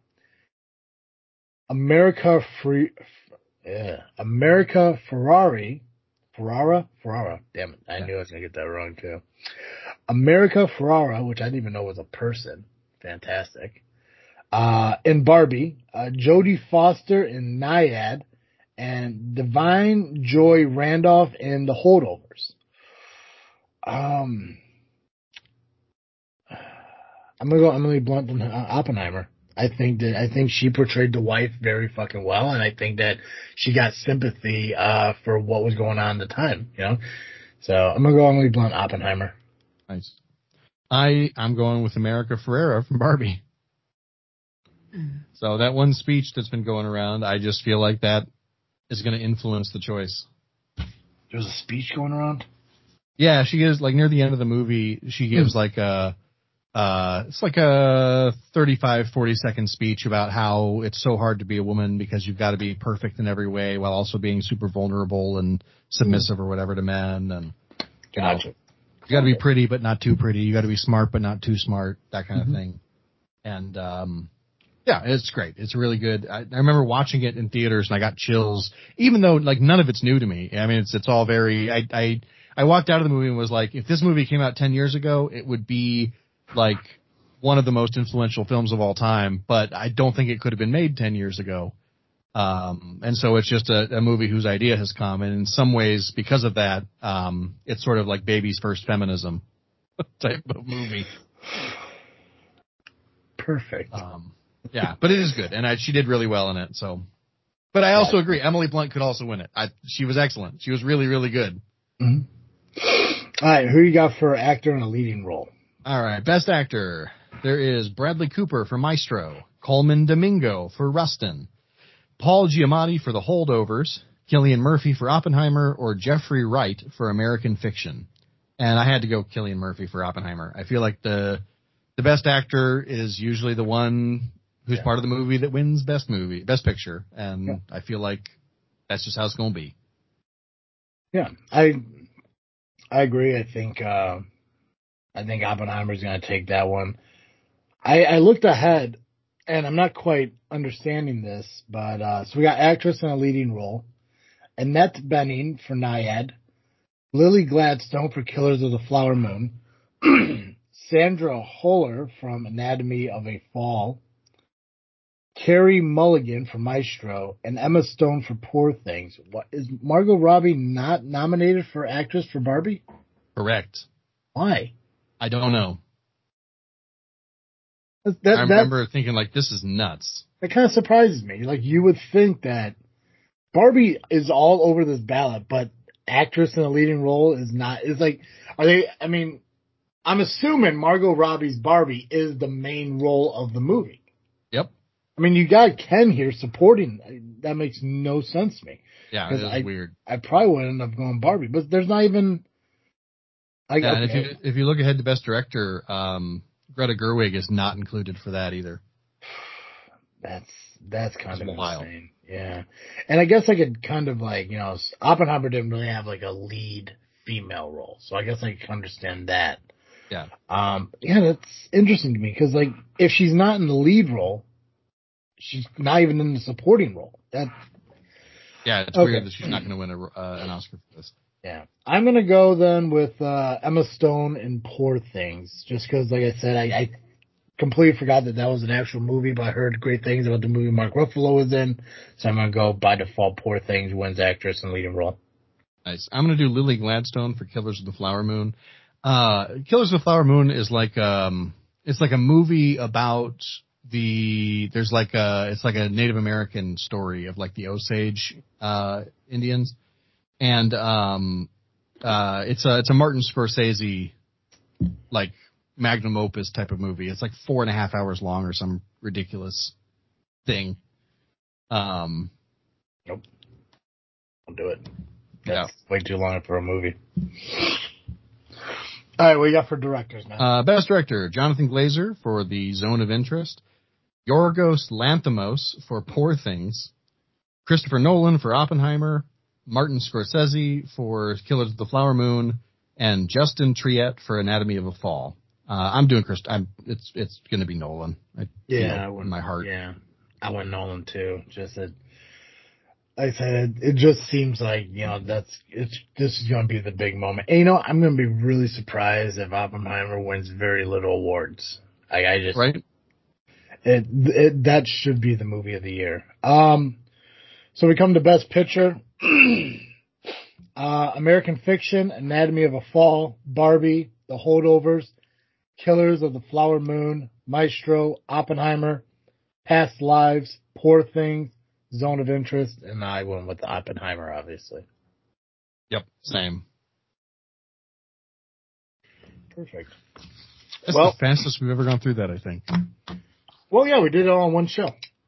America Free, yeah, America Ferrari, Ferrara, Ferrara. Damn it, I Yeah. knew I was gonna get that wrong too. America Ferrara, which I didn't even know was a person. Fantastic. Uh, in Barbie, uh, Jodie Foster in Nyad, and Divine Joy Randolph in The Holdovers. Um, I'm gonna go Emily Blunt in uh, Oppenheimer. I think that I think she portrayed the wife very fucking well, and I think that she got sympathy uh, for what was going on at the time. You know, so I'm gonna go Emily Blunt Oppenheimer. Nice. I I'm going with America Ferrera from Barbie. So that one speech that's been going around, I just feel like that is going to influence the choice. There's a speech going around? Yeah, she gives, like, near the end of the movie, she gives, like, a, uh, it's like a thirty-five, forty second speech about how it's so hard to be a woman because you've got to be perfect in every way while also being super vulnerable and submissive or whatever to men. And, you know, Gotcha. you got to be pretty but not too pretty. You got to be smart but not too smart, that kind Mm-hmm. of thing. And, um, yeah, it's great. It's really good. I, I remember watching it in theaters and I got chills, even though, like, none of it's new to me. I mean, it's it's all very. I I I walked out of the movie and was like, if this movie came out ten years ago, it would be like one of the most influential films of all time. But I don't think it could have been made ten years ago. Um, and so it's just a, a movie whose idea has come, and in some ways, because of that, um, it's sort of like baby's first feminism type of movie. Perfect. Um, yeah, but it is good, and I, she did really well in it. So, but I also agree, Emily Blunt could also win it. I, she was excellent. She was really, really good. Mm-hmm. All right, who you got for actor in a leading role? All right, best actor. There is Bradley Cooper for Maestro, Coleman Domingo for Rustin, Paul Giamatti for The Holdovers, Cillian Murphy for Oppenheimer, or Jeffrey Wright for American Fiction. And I had to go Cillian Murphy for Oppenheimer. I feel like the the best actor is usually the one who's yeah. part of the movie that wins best movie, best picture, and yeah. I feel like that's just how it's going to be. Yeah, I I agree. I think uh, I think Oppenheimer's going to take that one. I, I looked ahead, and I'm not quite understanding this, but uh, so we got actress in a leading role, Annette Bening for Nyad, Lily Gladstone for Killers of the Flower Moon, Sandra Huller from Anatomy of a Fall, Carey Mulligan for Maestro, and Emma Stone for Poor Things. What, is Margot Robbie not nominated for actress for Barbie? Correct. Why? I don't know. That, that, I remember thinking, like, this is nuts. That kind of surprises me. Like, you would think that Barbie is all over this ballot, but actress in a leading role is not. Is like, are they? I mean, I'm assuming Margot Robbie's Barbie is the main role of the movie. Yep. I mean, you got Ken here supporting. That makes no sense to me. Yeah, it is I, weird. I probably would end up going Barbie, but there's not even. Like, yeah, okay. and if you if you look ahead to Best Director, um, Greta Gerwig is not included for that either. That's that's kind that's of wild. insane. Yeah, and I guess I could kind of like you know Oppenheimer didn't really have like a lead female role, so I guess I can understand that. Yeah. Um. Yeah, that's interesting to me because like if she's not in the lead role, she's not even in the supporting role. That. Yeah, it's okay. weird that she's not going to win a, uh, an Oscar for this. Yeah, I'm gonna go then with uh, Emma Stone in Poor Things, just because, like I said, I, I completely forgot that that was an actual movie, but I heard great things about the movie Mark Ruffalo was in, so I'm gonna go by default. Poor Things wins actress and leading role. Nice. I'm gonna do Lily Gladstone for Killers of the Flower Moon. Uh, Killers of the Flower Moon is like um, it's like a movie about the there's like a it's like a Native American story of like the Osage uh, Indians. And um, uh, it's a it's a Martin Scorsese like magnum opus type of movie. It's like four and a half hours long or some ridiculous thing. Um, nope, I'll do it. That's yeah. way too long for a movie. All right, what you got for directors, man? Uh, best director, Jonathan Glazer for The Zone of Interest, Yorgos Lanthimos for Poor Things, Christopher Nolan for Oppenheimer, Martin Scorsese for Killers of the Flower Moon, and Justin Triet for Anatomy of a Fall. Uh, I'm doing Chris. I'm. It's it's going to be Nolan. I yeah, I feel went, in my heart. Yeah, I went Nolan too. Just that, like I said, it, it just seems like you know that's it's. This is going to be the big moment. And, you know, I'm going to be really surprised if Oppenheimer wins very little awards. Like I just Right. It, it that should be the movie of the year. Um, so we come to Best Picture. uh, American Fiction, Anatomy of a Fall, Barbie, The Holdovers, Killers of the Flower Moon, Maestro, Oppenheimer, Past Lives, Poor Things, Zone of Interest, and I went with Oppenheimer, obviously. Yep. Same. Perfect. That's well, the fastest we've ever gone through that, I think. Well, yeah, we did it all in one show.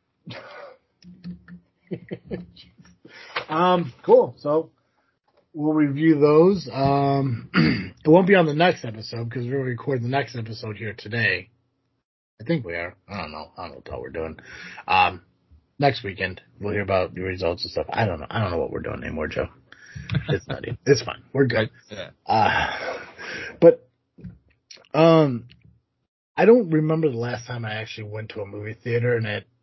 um, cool. So we'll review those. Um, it won't be on the next episode because we're recording the next episode here today. I think we are. I don't know. I don't know what the hell we're doing. Um, next weekend we'll hear about the results and stuff. I don't know. I don't know what we're doing anymore, Joe. It's not even. It's fine. We're good. Right. Yeah. Uh, but um. I don't remember the last time I actually went to a movie theater, and it.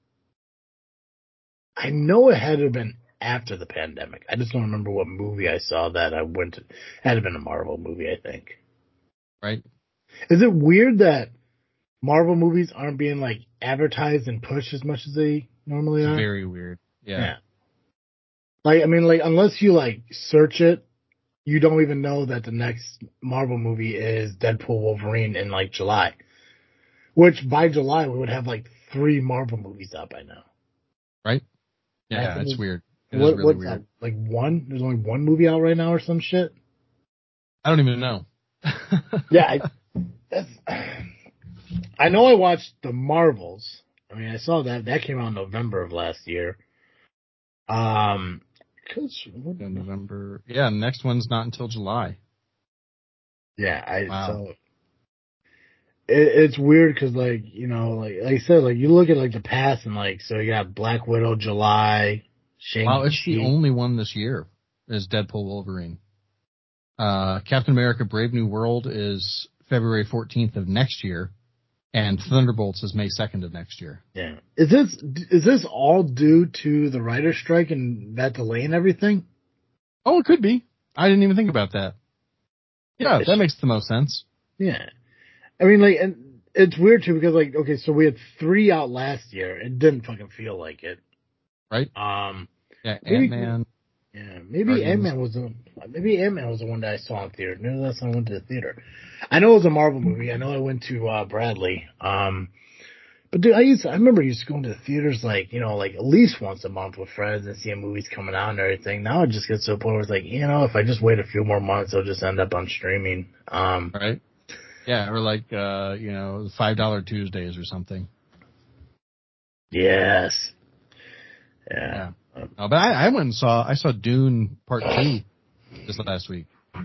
I know it had to have been after the pandemic. I just don't remember what movie I saw that I went to. It had to have been a Marvel movie, I think. Right. Is it weird that Marvel movies aren't being like advertised and pushed as much as they normally It's are? very weird. Yeah. yeah. Like I mean, like unless you like search it, you don't even know that the next Marvel movie is Deadpool Wolverine in like July. Which by July we would have like three Marvel movies out by now. Right? Yeah, it's it's, weird. It what, is really what's weird. Out? Like one? There's only one movie out right now or some shit? I don't even know. yeah, I, that's, I know I watched the Marvels. I mean, I saw that. That came out in November of last year. Um, cause, Yeah, November. Yeah, next one's not until July. Yeah, I wow. so it, it's weird because like you know like like I said like you look at like the past and like so you got Black Widow July. Shang-Chi. Wow, it's the only one this year is Deadpool Wolverine. Uh, Captain America Brave New World is February fourteenth of next year, and Thunderbolts is May second of next year. Yeah. Is this is this all due to the writer's strike and that delay and everything? Oh, it could be. I didn't even think about that. Yeah, that makes the most sense. Yeah. I mean, like, and it's weird too because, like, okay, so we had three out last year. It didn't fucking feel like it. Right? Um. Yeah, maybe, Ant-Man. Yeah, maybe Ant-Man was the maybe Ant-Man was the one that I saw in theater. Maybe that's when I went to the theater. I know it was a Marvel movie. I know I went to uh, Bradley. Um. But dude, I used to, I remember I used to go into the theaters like, you know, like at least once a month with friends and seeing movies coming out and everything. Now it just gets to a point where it's like, you know, if I just wait a few more months, it'll just end up on streaming. Um, right. Yeah. Or like, uh, you know, five dollar Tuesdays or something. Yes. Yeah. yeah. Oh, but I, I went and saw, I saw Dune Part Two this last week.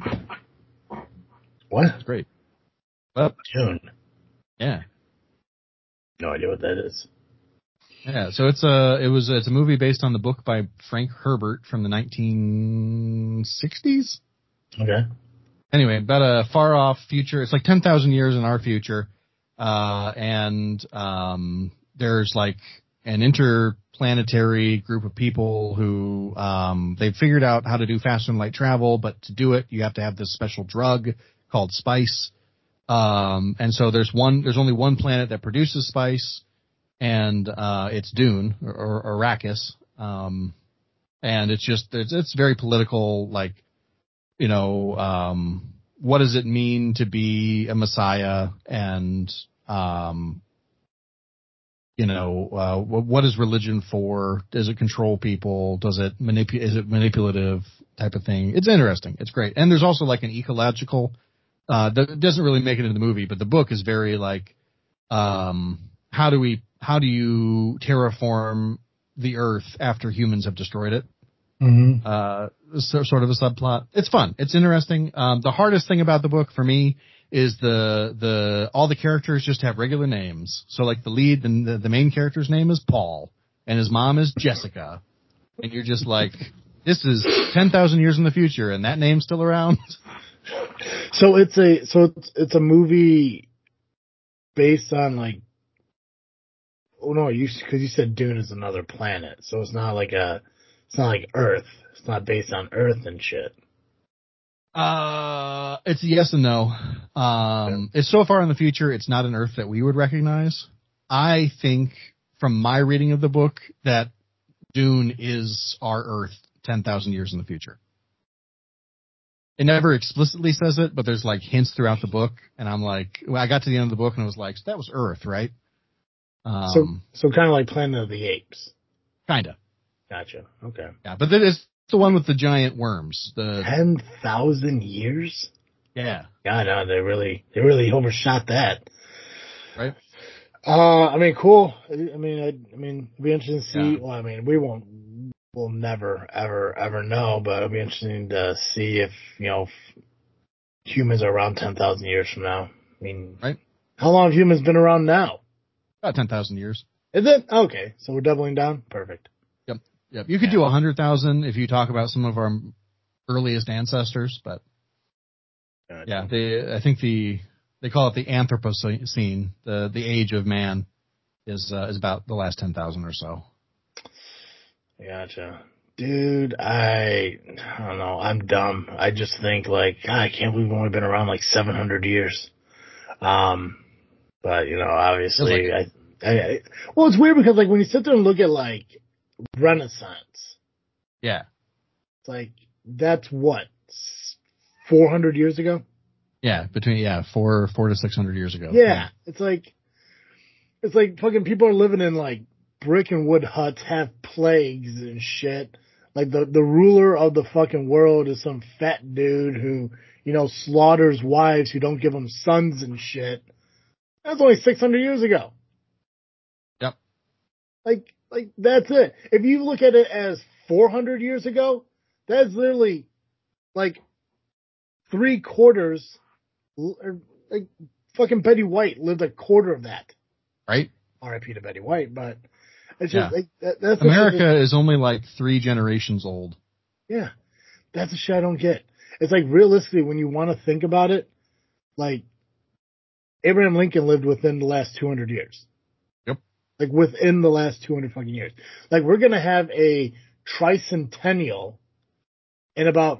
What? It's great. Well, Dune. Yeah. No idea what that is. Yeah, so it's a it was it's a movie based on the book by Frank Herbert from the nineteen sixties. Okay. Anyway, about a far off future. It's like ten thousand years in our future, uh, and um, there's like an interplanetary group of people who um, they've figured out how to do faster than light travel, but to do it, you have to have this special drug called spice. Um, and so there's one, there's only one planet that produces spice, and, uh, it's Dune, or, or Arrakis. Um, and it's just, it's, it's very political, like, you know, um, what does it mean to be a messiah? And, um, you know, uh, what, what is religion for? Does it control people? Does it manipulate, is it manipulative type of thing? It's interesting. It's great. And there's also like an ecological, Uh, that doesn't really make it in the movie, but the book is very like, um, how do we, how do you terraform the earth after humans have destroyed it? Mm-hmm. Uh, so, sort of a subplot. It's fun. It's interesting. Um, the hardest thing about the book for me is the the all the characters just have regular names. So like the lead, the the main character's name is Paul, and his mom is Jessica, and you're just like, this is ten thousand years in the future, and that name's still around. So it's a so it's, it's a movie based on like, oh no, you because you said Dune is another planet, so it's not like a it's not like Earth. It's not based on Earth and shit. Uh, it's a yes and no. Um, yeah. It's so far in the future, it's not an Earth that we would recognize. I think, from my reading of the book, that Dune is our Earth ten thousand years in the future. It never explicitly says it, but there's like hints throughout the book, and I'm like, well, I got to the end of the book and I was like, that was Earth, right? Um, so, so kind of like Planet of the Apes. Kinda. Gotcha. Okay. Yeah, but it's the one with the giant worms. The ten thousand years. Yeah. God, no, they really, they really overshot that. Right. Uh, I mean, cool. I mean, I, I mean, it'd be interesting to see. Yeah. Well, I mean, we won't, we'll never, ever, ever know, but it'll be interesting to see if, you know, if humans are around ten thousand years from now. I mean, right. How long have humans been around now? About ten thousand years. Is it? Okay. So we're doubling down? Perfect. Yep. Yep. You could yeah. do one hundred thousand if you talk about some of our earliest ancestors, but gotcha. yeah, they, I think the, they call it the Anthropocene, the, the age of man is, uh, is about the last ten thousand or so. Gotcha. Dude, I, I don't know. I'm dumb. I just think like, God, I can't believe we've only been around like seven hundred years. Um, but you know, obviously like I, I, I, well, it's weird because like when you sit there and look at like Renaissance. Yeah. It's like, that's what, four hundred years ago? Yeah. Between, yeah, four, four to six hundred years ago. Yeah. yeah. It's like, it's like fucking people are living in like brick and wood huts, have plagues and shit. Like the, the ruler of the fucking world is some fat dude who, you know, slaughters wives who don't give them sons and shit. That's only six hundred years ago. Yep. Like, like that's it. If you look at it as four hundred years ago, that's literally like three quarters, like fucking Betty White lived a quarter of that. Right. R I P to Betty White, but it's yeah. just like that, that's America is only like three generations old. Yeah, that's the shit I don't get. It's like realistically, when you want to think about it, like Abraham Lincoln lived within the last two hundred years. Yep. Like within the last two hundred fucking years. Like we're gonna have a tricentennial in about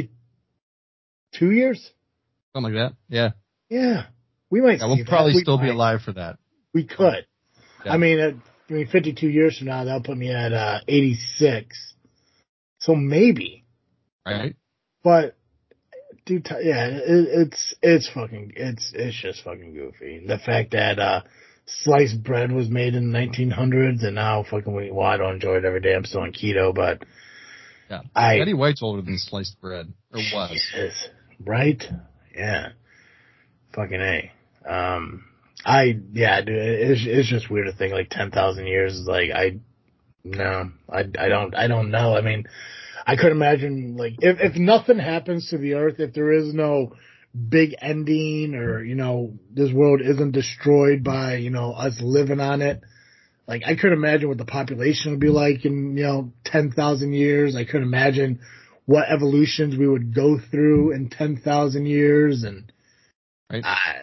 fifty-two years. Something like that. Yeah. Yeah, we might. Yeah, see we'll that. probably we still might. be alive for that. We could. Yeah. I mean, at, I mean, fifty-two years from now, that'll put me at uh, eighty-six. So maybe. Right. But, dude, t- yeah, it, it's it's fucking it's it's just fucking goofy. The fact that uh, sliced bread was made in the nineteen hundreds, and now fucking we, well, I don't enjoy it every day. I'm still on keto, but yeah, I, Betty White's older than sliced bread, or was. Jesus, right? Yeah, fucking A. Um. I, yeah, dude, it's, it's just weird to think like ten thousand years is like, I, no, I, I don't, I don't know. I mean, I could imagine like, if, if nothing happens to the earth, if there is no big ending or, you know, this world isn't destroyed by, you know, us living on it, like I could imagine what the population would be like in, you know, ten thousand years. I could imagine what evolutions we would go through in ten thousand years and, right. I,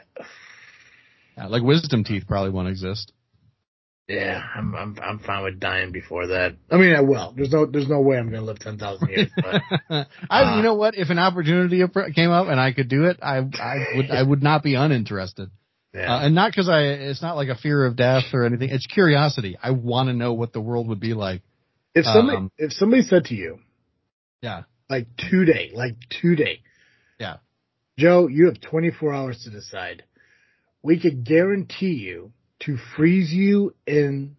Yeah, like wisdom teeth probably won't exist. Yeah, I'm I'm I'm fine with dying before that. I mean, I will. There's no there's no way I'm going to live ten thousand years. But, I, uh, you know what? If an opportunity came up and I could do it, I I would I would not be uninterested. Yeah. Uh, and not because I it's not like a fear of death or anything. It's curiosity. I want to know what the world would be like. If somebody um, if somebody said to you, yeah, like today, like today, yeah, Joe, you have twenty-four hours to decide. We could guarantee you to freeze you in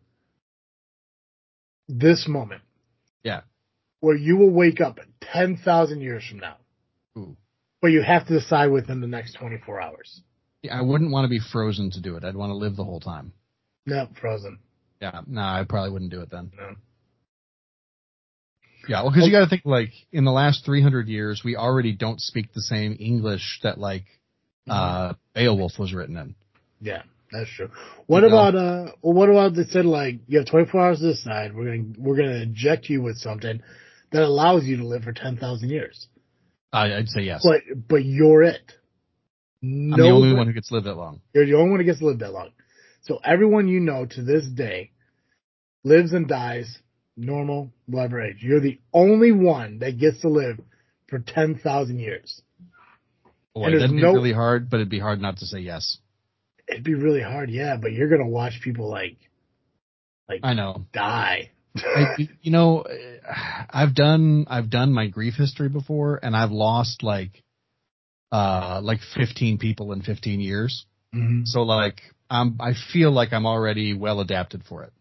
this moment. Yeah. Where you will wake up ten thousand years from now. Ooh. But you have to decide within the next twenty-four hours. Yeah, I wouldn't want to be frozen to do it. I'd want to live the whole time. No, frozen. Yeah, no, I probably wouldn't do it then. No. Yeah, well, because you got to think, like, in the last three hundred years, we already don't speak the same English that, like, uh, Beowulf was written in. Yeah, that's true. What You about, know? uh, well, what about they said, like, you have twenty-four hours to decide. We're going to, we're going to inject you with something that allows you to live for ten thousand years. I, I'd say yes. But, but you're it. I'm the only Nobody- one who gets to live that long. You're the only one who gets to live that long. So everyone you know to this day lives and dies normal, whatever age. You're the only one that gets to live for ten thousand years. Boy, And there's that'd be no- really hard, but it'd be hard not to say yes. It'd be really hard, yeah, but you're going to watch people like, like I know. die. I, you know, I've done I've done my grief history before, and I've lost like uh like fifteen people in fifteen years. Mm-hmm. So like I'm I feel like I'm already well adapted for it.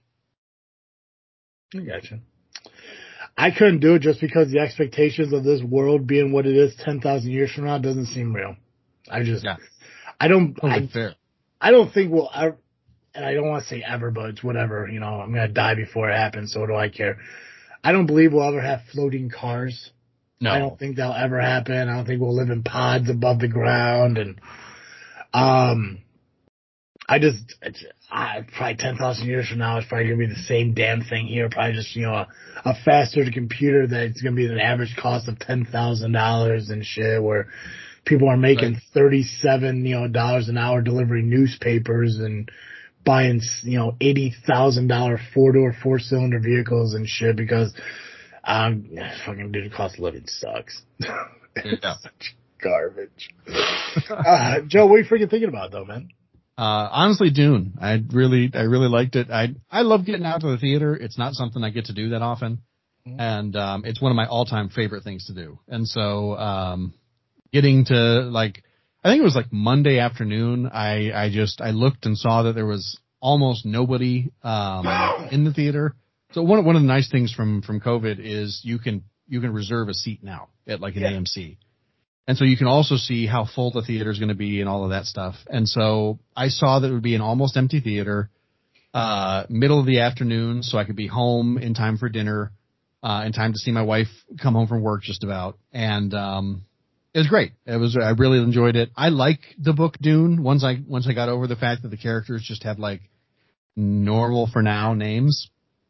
I gotcha. I couldn't do it just because the expectations of this world being what it is ten thousand years from now doesn't seem real. I just, Yeah. I don't, Totally I, fair. I don't think we'll ever, and I don't want to say ever, but it's whatever, you know, I'm going to die before it happens, so what do I care? I don't believe we'll ever have floating cars. No. I don't think that'll ever happen. I don't think we'll live in pods above the ground, and, um, I just, it's, I, probably ten thousand years from now, it's probably going to be the same damn thing here. Probably just, you know, a, a faster computer that's going to be the average cost of ten thousand dollars and shit, where people are making Right. thirty-seven, you know, dollars an hour delivering newspapers and buying, you know, eighty thousand dollars four-door, four-cylinder vehicles and shit because, um, fucking dude, the cost of living sucks. It's Yeah. such garbage. uh, Joe, what are you freaking thinking about though, man? Uh, honestly, Dune. I really, I really liked it. I, I love getting out to the theater. It's not something I get to do that often. Mhm. And, um, it's one of my all-time favorite things to do. And so, um, getting to like, I think it was like Monday afternoon. I, I just, I looked and saw that there was almost nobody, um, in the theater. So one of, one of the nice things from, from COVID is you can, you can reserve a seat now at like an Yeah. A M C. And so you can also see how full the theater is going to be and all of that stuff. And so I saw that it would be an almost empty theater, uh, middle of the afternoon, so I could be home in time for dinner, uh, in time to see my wife come home from work just about. And, um, it was great. It was, I really enjoyed it. I like the book Dune once I, once I got over the fact that the characters just have like normal for now names.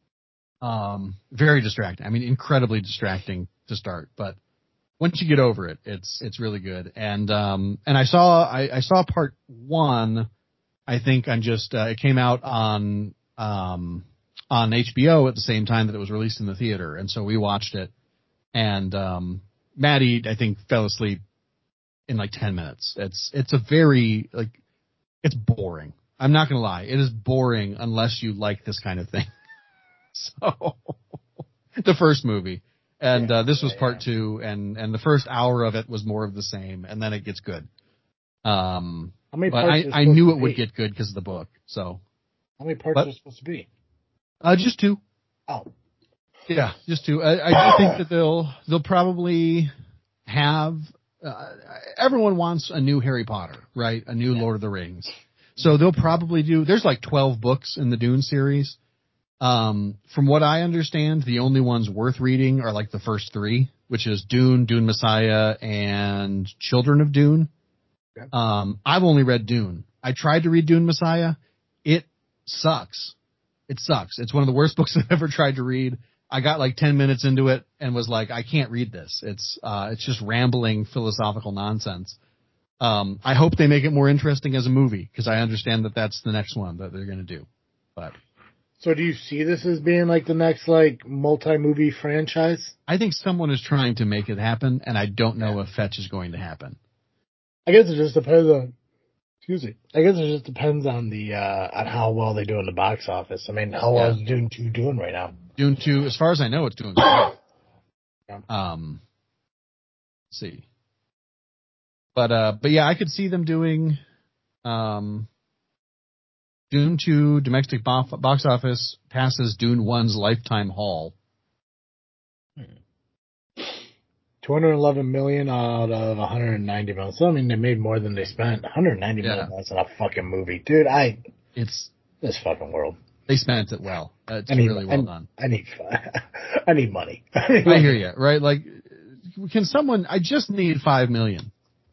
Um, very distracting. I mean, incredibly distracting to start, but once you get over it, it's it's really good. And um and I saw I, I saw part one, I think on just uh, it came out on um on H B O at the same time that it was released in the theater, and so we watched it. And um Maddie, I think, fell asleep in like ten minutes. It's it's a very like it's boring. I'm not gonna lie, it is boring unless you like this kind of thing. So the first movie. And Yeah, uh, this was yeah, part yeah. two, and, and the first hour of it was more of the same, and then it gets good. Um, How many but parts I, are I supposed knew to it would be? get good because of the book. So, How many parts What? are supposed to be? uh, just two. Oh, Yeah, just two. I, I do think that they'll they'll probably have. Uh, everyone wants a new Harry Potter, right? A new Yeah. Lord of the Rings. So they'll probably do. There's like twelve books in the Dune series. Um, from what I understand, the only ones worth reading are like the first three, which is Dune, Dune Messiah, and Children of Dune. Okay. Um, I've only read Dune. I tried to read Dune Messiah. It sucks. It sucks. It's one of the worst books I've ever tried to read. I got like ten minutes into it and was like, I can't read this. It's, uh, it's just rambling philosophical nonsense. Um, I hope they make it more interesting as a movie because I understand that that's the next one that they're going to do. But so do you see this as being like the next like multi-movie franchise? I think someone is trying to make it happen, and I don't know if Fetch is going to happen. I guess it just depends on. Excuse me. I guess it just depends on the uh on how well they do in the box office. I mean, how well Yeah. is Dune two doing right now? Dune two, as far as I know, it's doing great. Yeah. Um, let's see. But, uh, but yeah, I could see them doing, um, Dune two domestic box, box office passes Dune one's lifetime haul. two hundred eleven million out of one hundred ninety million. So I mean, they made more than they spent. one hundred ninety Yeah. million. That's not a fucking movie, dude. I It's, this fucking world. they spent it well. Uh, It's I need, really well I, done. I need, I need money. I, need I money. hear you, right? Like, can someone, I just need five million.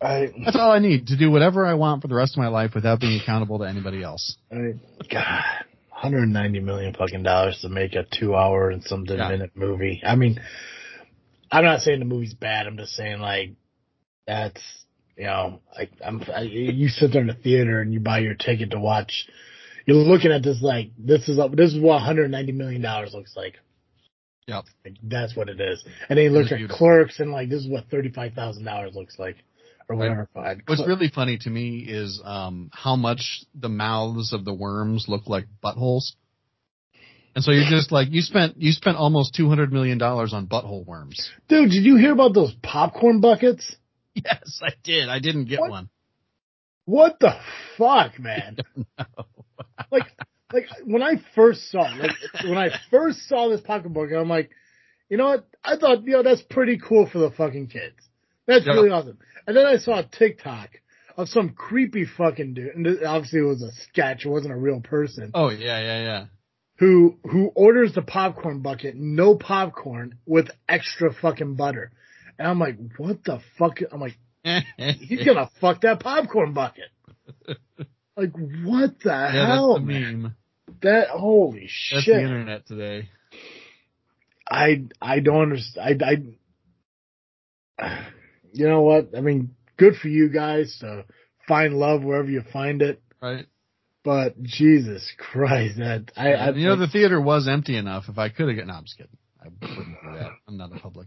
I, That's all I need to do whatever I want for the rest of my life without being accountable to anybody else. I, God, one hundred ninety million fucking dollars to make a two hour and something Yeah. minute movie. I mean, I'm not saying the movie's bad. I'm just saying like that's you know like I'm I, you sit there in the theater and you buy your ticket to watch. You're looking at this like this is this is what one hundred ninety million dollars looks like. Yep. Like, that's what it is. And then you look at beautiful. Clerks and like this is what thirty-five thousand dollars looks like. Or whatever. Right. What's really funny to me is um, how much the mouths of the worms look like buttholes. And so you're just like, you spent you spent almost two hundred million dollars on butthole worms. Dude, did you hear about those popcorn buckets? Yes, I did. I didn't get what? one. What the fuck, man? like, like when I first saw, like when I first saw this popcorn bucket, I'm like, you know what? I thought, you know, that's pretty cool for the fucking kids. That's yep. really awesome. And then I saw a TikTok of some creepy fucking dude, and obviously it was a sketch, it wasn't a real person. Oh, yeah, yeah, yeah. Who who orders the popcorn bucket, no popcorn, with extra fucking butter. And I'm like, what the fuck? I'm like, he's gonna fuck that popcorn bucket. Like, what the yeah, hell, that's the man? meme. That, holy that's shit. That's the internet today. I, I don't understand. I, I, you know what? I mean, good for you guys to find love wherever you find it. Right. But Jesus Christ, that I, yeah, I you know, the theater was empty enough. If I could have gotten, no, I'm just kidding. I wouldn't do that. I'm not in public.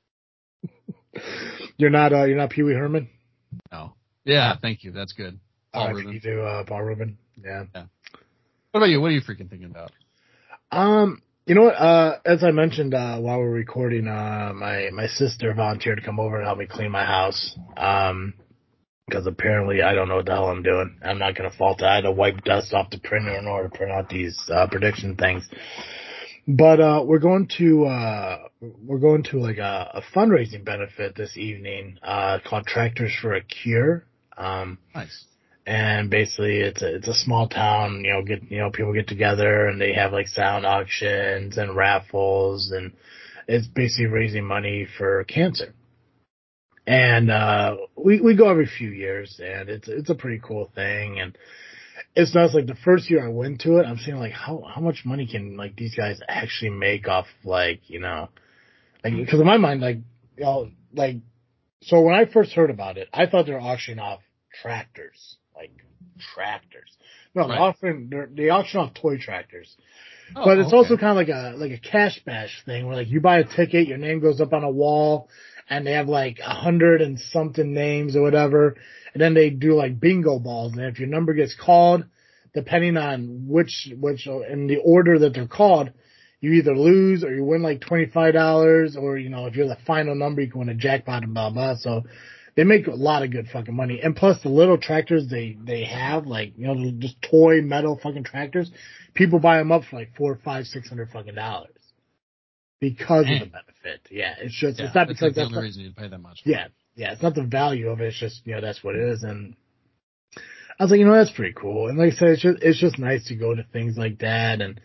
You're not, uh, you're not Pee Wee Herman? No. Yeah, thank you. That's good. Paul uh, Rubin. You do, uh, Paul Rubin. Yeah. Yeah. What about you? What are you freaking thinking about? Um, you know what? Uh, as I mentioned, uh, while we we're recording, uh, my, my sister volunteered to come over and help me clean my house. Um, because apparently I don't know what the hell I'm doing. I'm not going to fault it. I had to wipe dust off the printer in order to print out these, uh, prediction things. But, uh, we're going to, uh, we're going to like a, a fundraising benefit this evening, uh, called Tractors for a Cure. Um, nice. And basically it's a, it's a small town, you know, get, you know, people get together and they have like sound auctions and raffles, and it's basically raising money for cancer. And, uh, we, we go every few years, and it's, it's a pretty cool thing. And it's not like the first year I went to it, I'm saying like, how, how much money can like these guys actually make off like, you know, like, because in my mind, like, you know, like, so when I first heard about it, I thought they were auctioning off tractors, like tractors. No, right. they're offering, they're, they auction off toy tractors. Oh, but it's okay. also kind of like a, like a cash bash thing where like you buy a ticket, your name goes up on a wall, and they have like a hundred and something names or whatever. And then they do like bingo balls. And if your number gets called, depending on which, which, in the order that they're called, you either lose or you win like twenty-five dollars, or, you know, if you're the final number, you can win a jackpot and blah, blah. So they make a lot of good fucking money. And plus the little tractors they, they have, like, you know, just toy metal fucking tractors, people buy them up for like four, five, six hundred fucking dollars. Because Dang. of the benefit. Yeah, it's just, yeah, it's not that's because like the that's only not, reason you pay that much. Yeah, yeah, it's not the value of it. It's just, you know, that's what it is. And I was like, you know, that's pretty cool. And like I said, it's just, it's just nice to go to things like that. And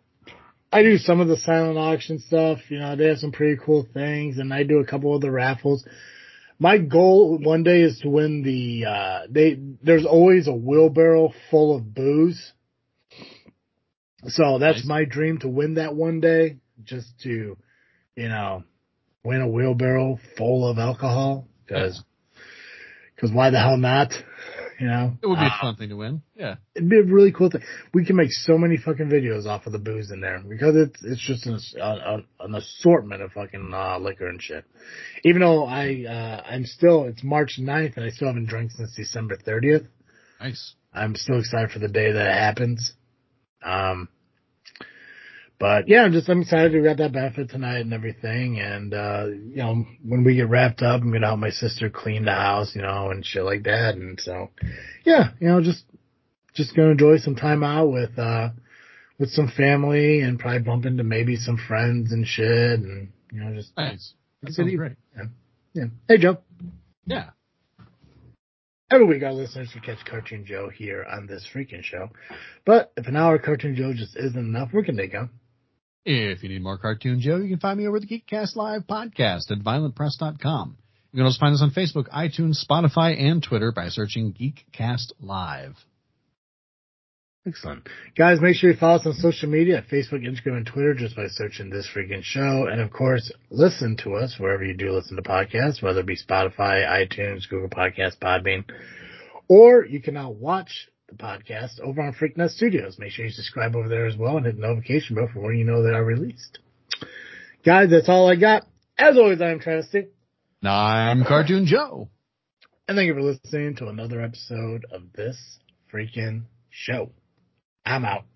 I do some of the silent auction stuff. You know, they have some pretty cool things, and I do a couple of the raffles. My goal one day is to win the, uh, they, there's always a wheelbarrow full of booze. So that's nice. My dream, to win that one day, just to, you know, win a wheelbarrow full of alcohol, because, because why the hell not? You know, it would be uh, a fun thing to win. Yeah, it'd be a really cool thing. We can make so many fucking videos off of the booze in there, because it's it's just an, uh, an assortment of fucking uh, liquor and shit. Even though I uh, I'm still, it's March ninth and I still haven't drank since December thirtieth. Nice. I'm still excited for the day that it happens. Um. But yeah, I'm just, I'm excited we got that benefit tonight and everything. And, uh, you know, when we get wrapped up, I'm going to help my sister clean the house, you know, and shit like that. And so, yeah, you know, just, just going to enjoy some time out with, uh, with some family, and probably bump into maybe some friends and shit. And, you know, just. Nice. That sounds great. Yeah. Yeah. Hey, Joe. Yeah. Every week our listeners can catch Cartoon Joe here on this freaking show. But if an hour of Cartoon Joe just isn't enough, where can they go? If you need more Cartoon Joe, you can find me over at the Geekcast Live podcast at violent press dot com. You can also find us on Facebook, iTunes, Spotify, and Twitter by searching Geekcast Live. Excellent. Guys, make sure you follow us on social media at Facebook, Instagram, and Twitter just by searching This Freaking Show. And, of course, listen to us wherever you do listen to podcasts, whether it be Spotify, iTunes, Google Podcasts, Podbean. Or you can now watch the podcast over on FreakNet Studios. Make sure you subscribe over there as well and hit the notification bell for when you know they are released. Guys, that's all I got. As always, I am Travesty. I'm Cartoon Joe. And thank you for listening to another episode of This Freaking Show. I'm out.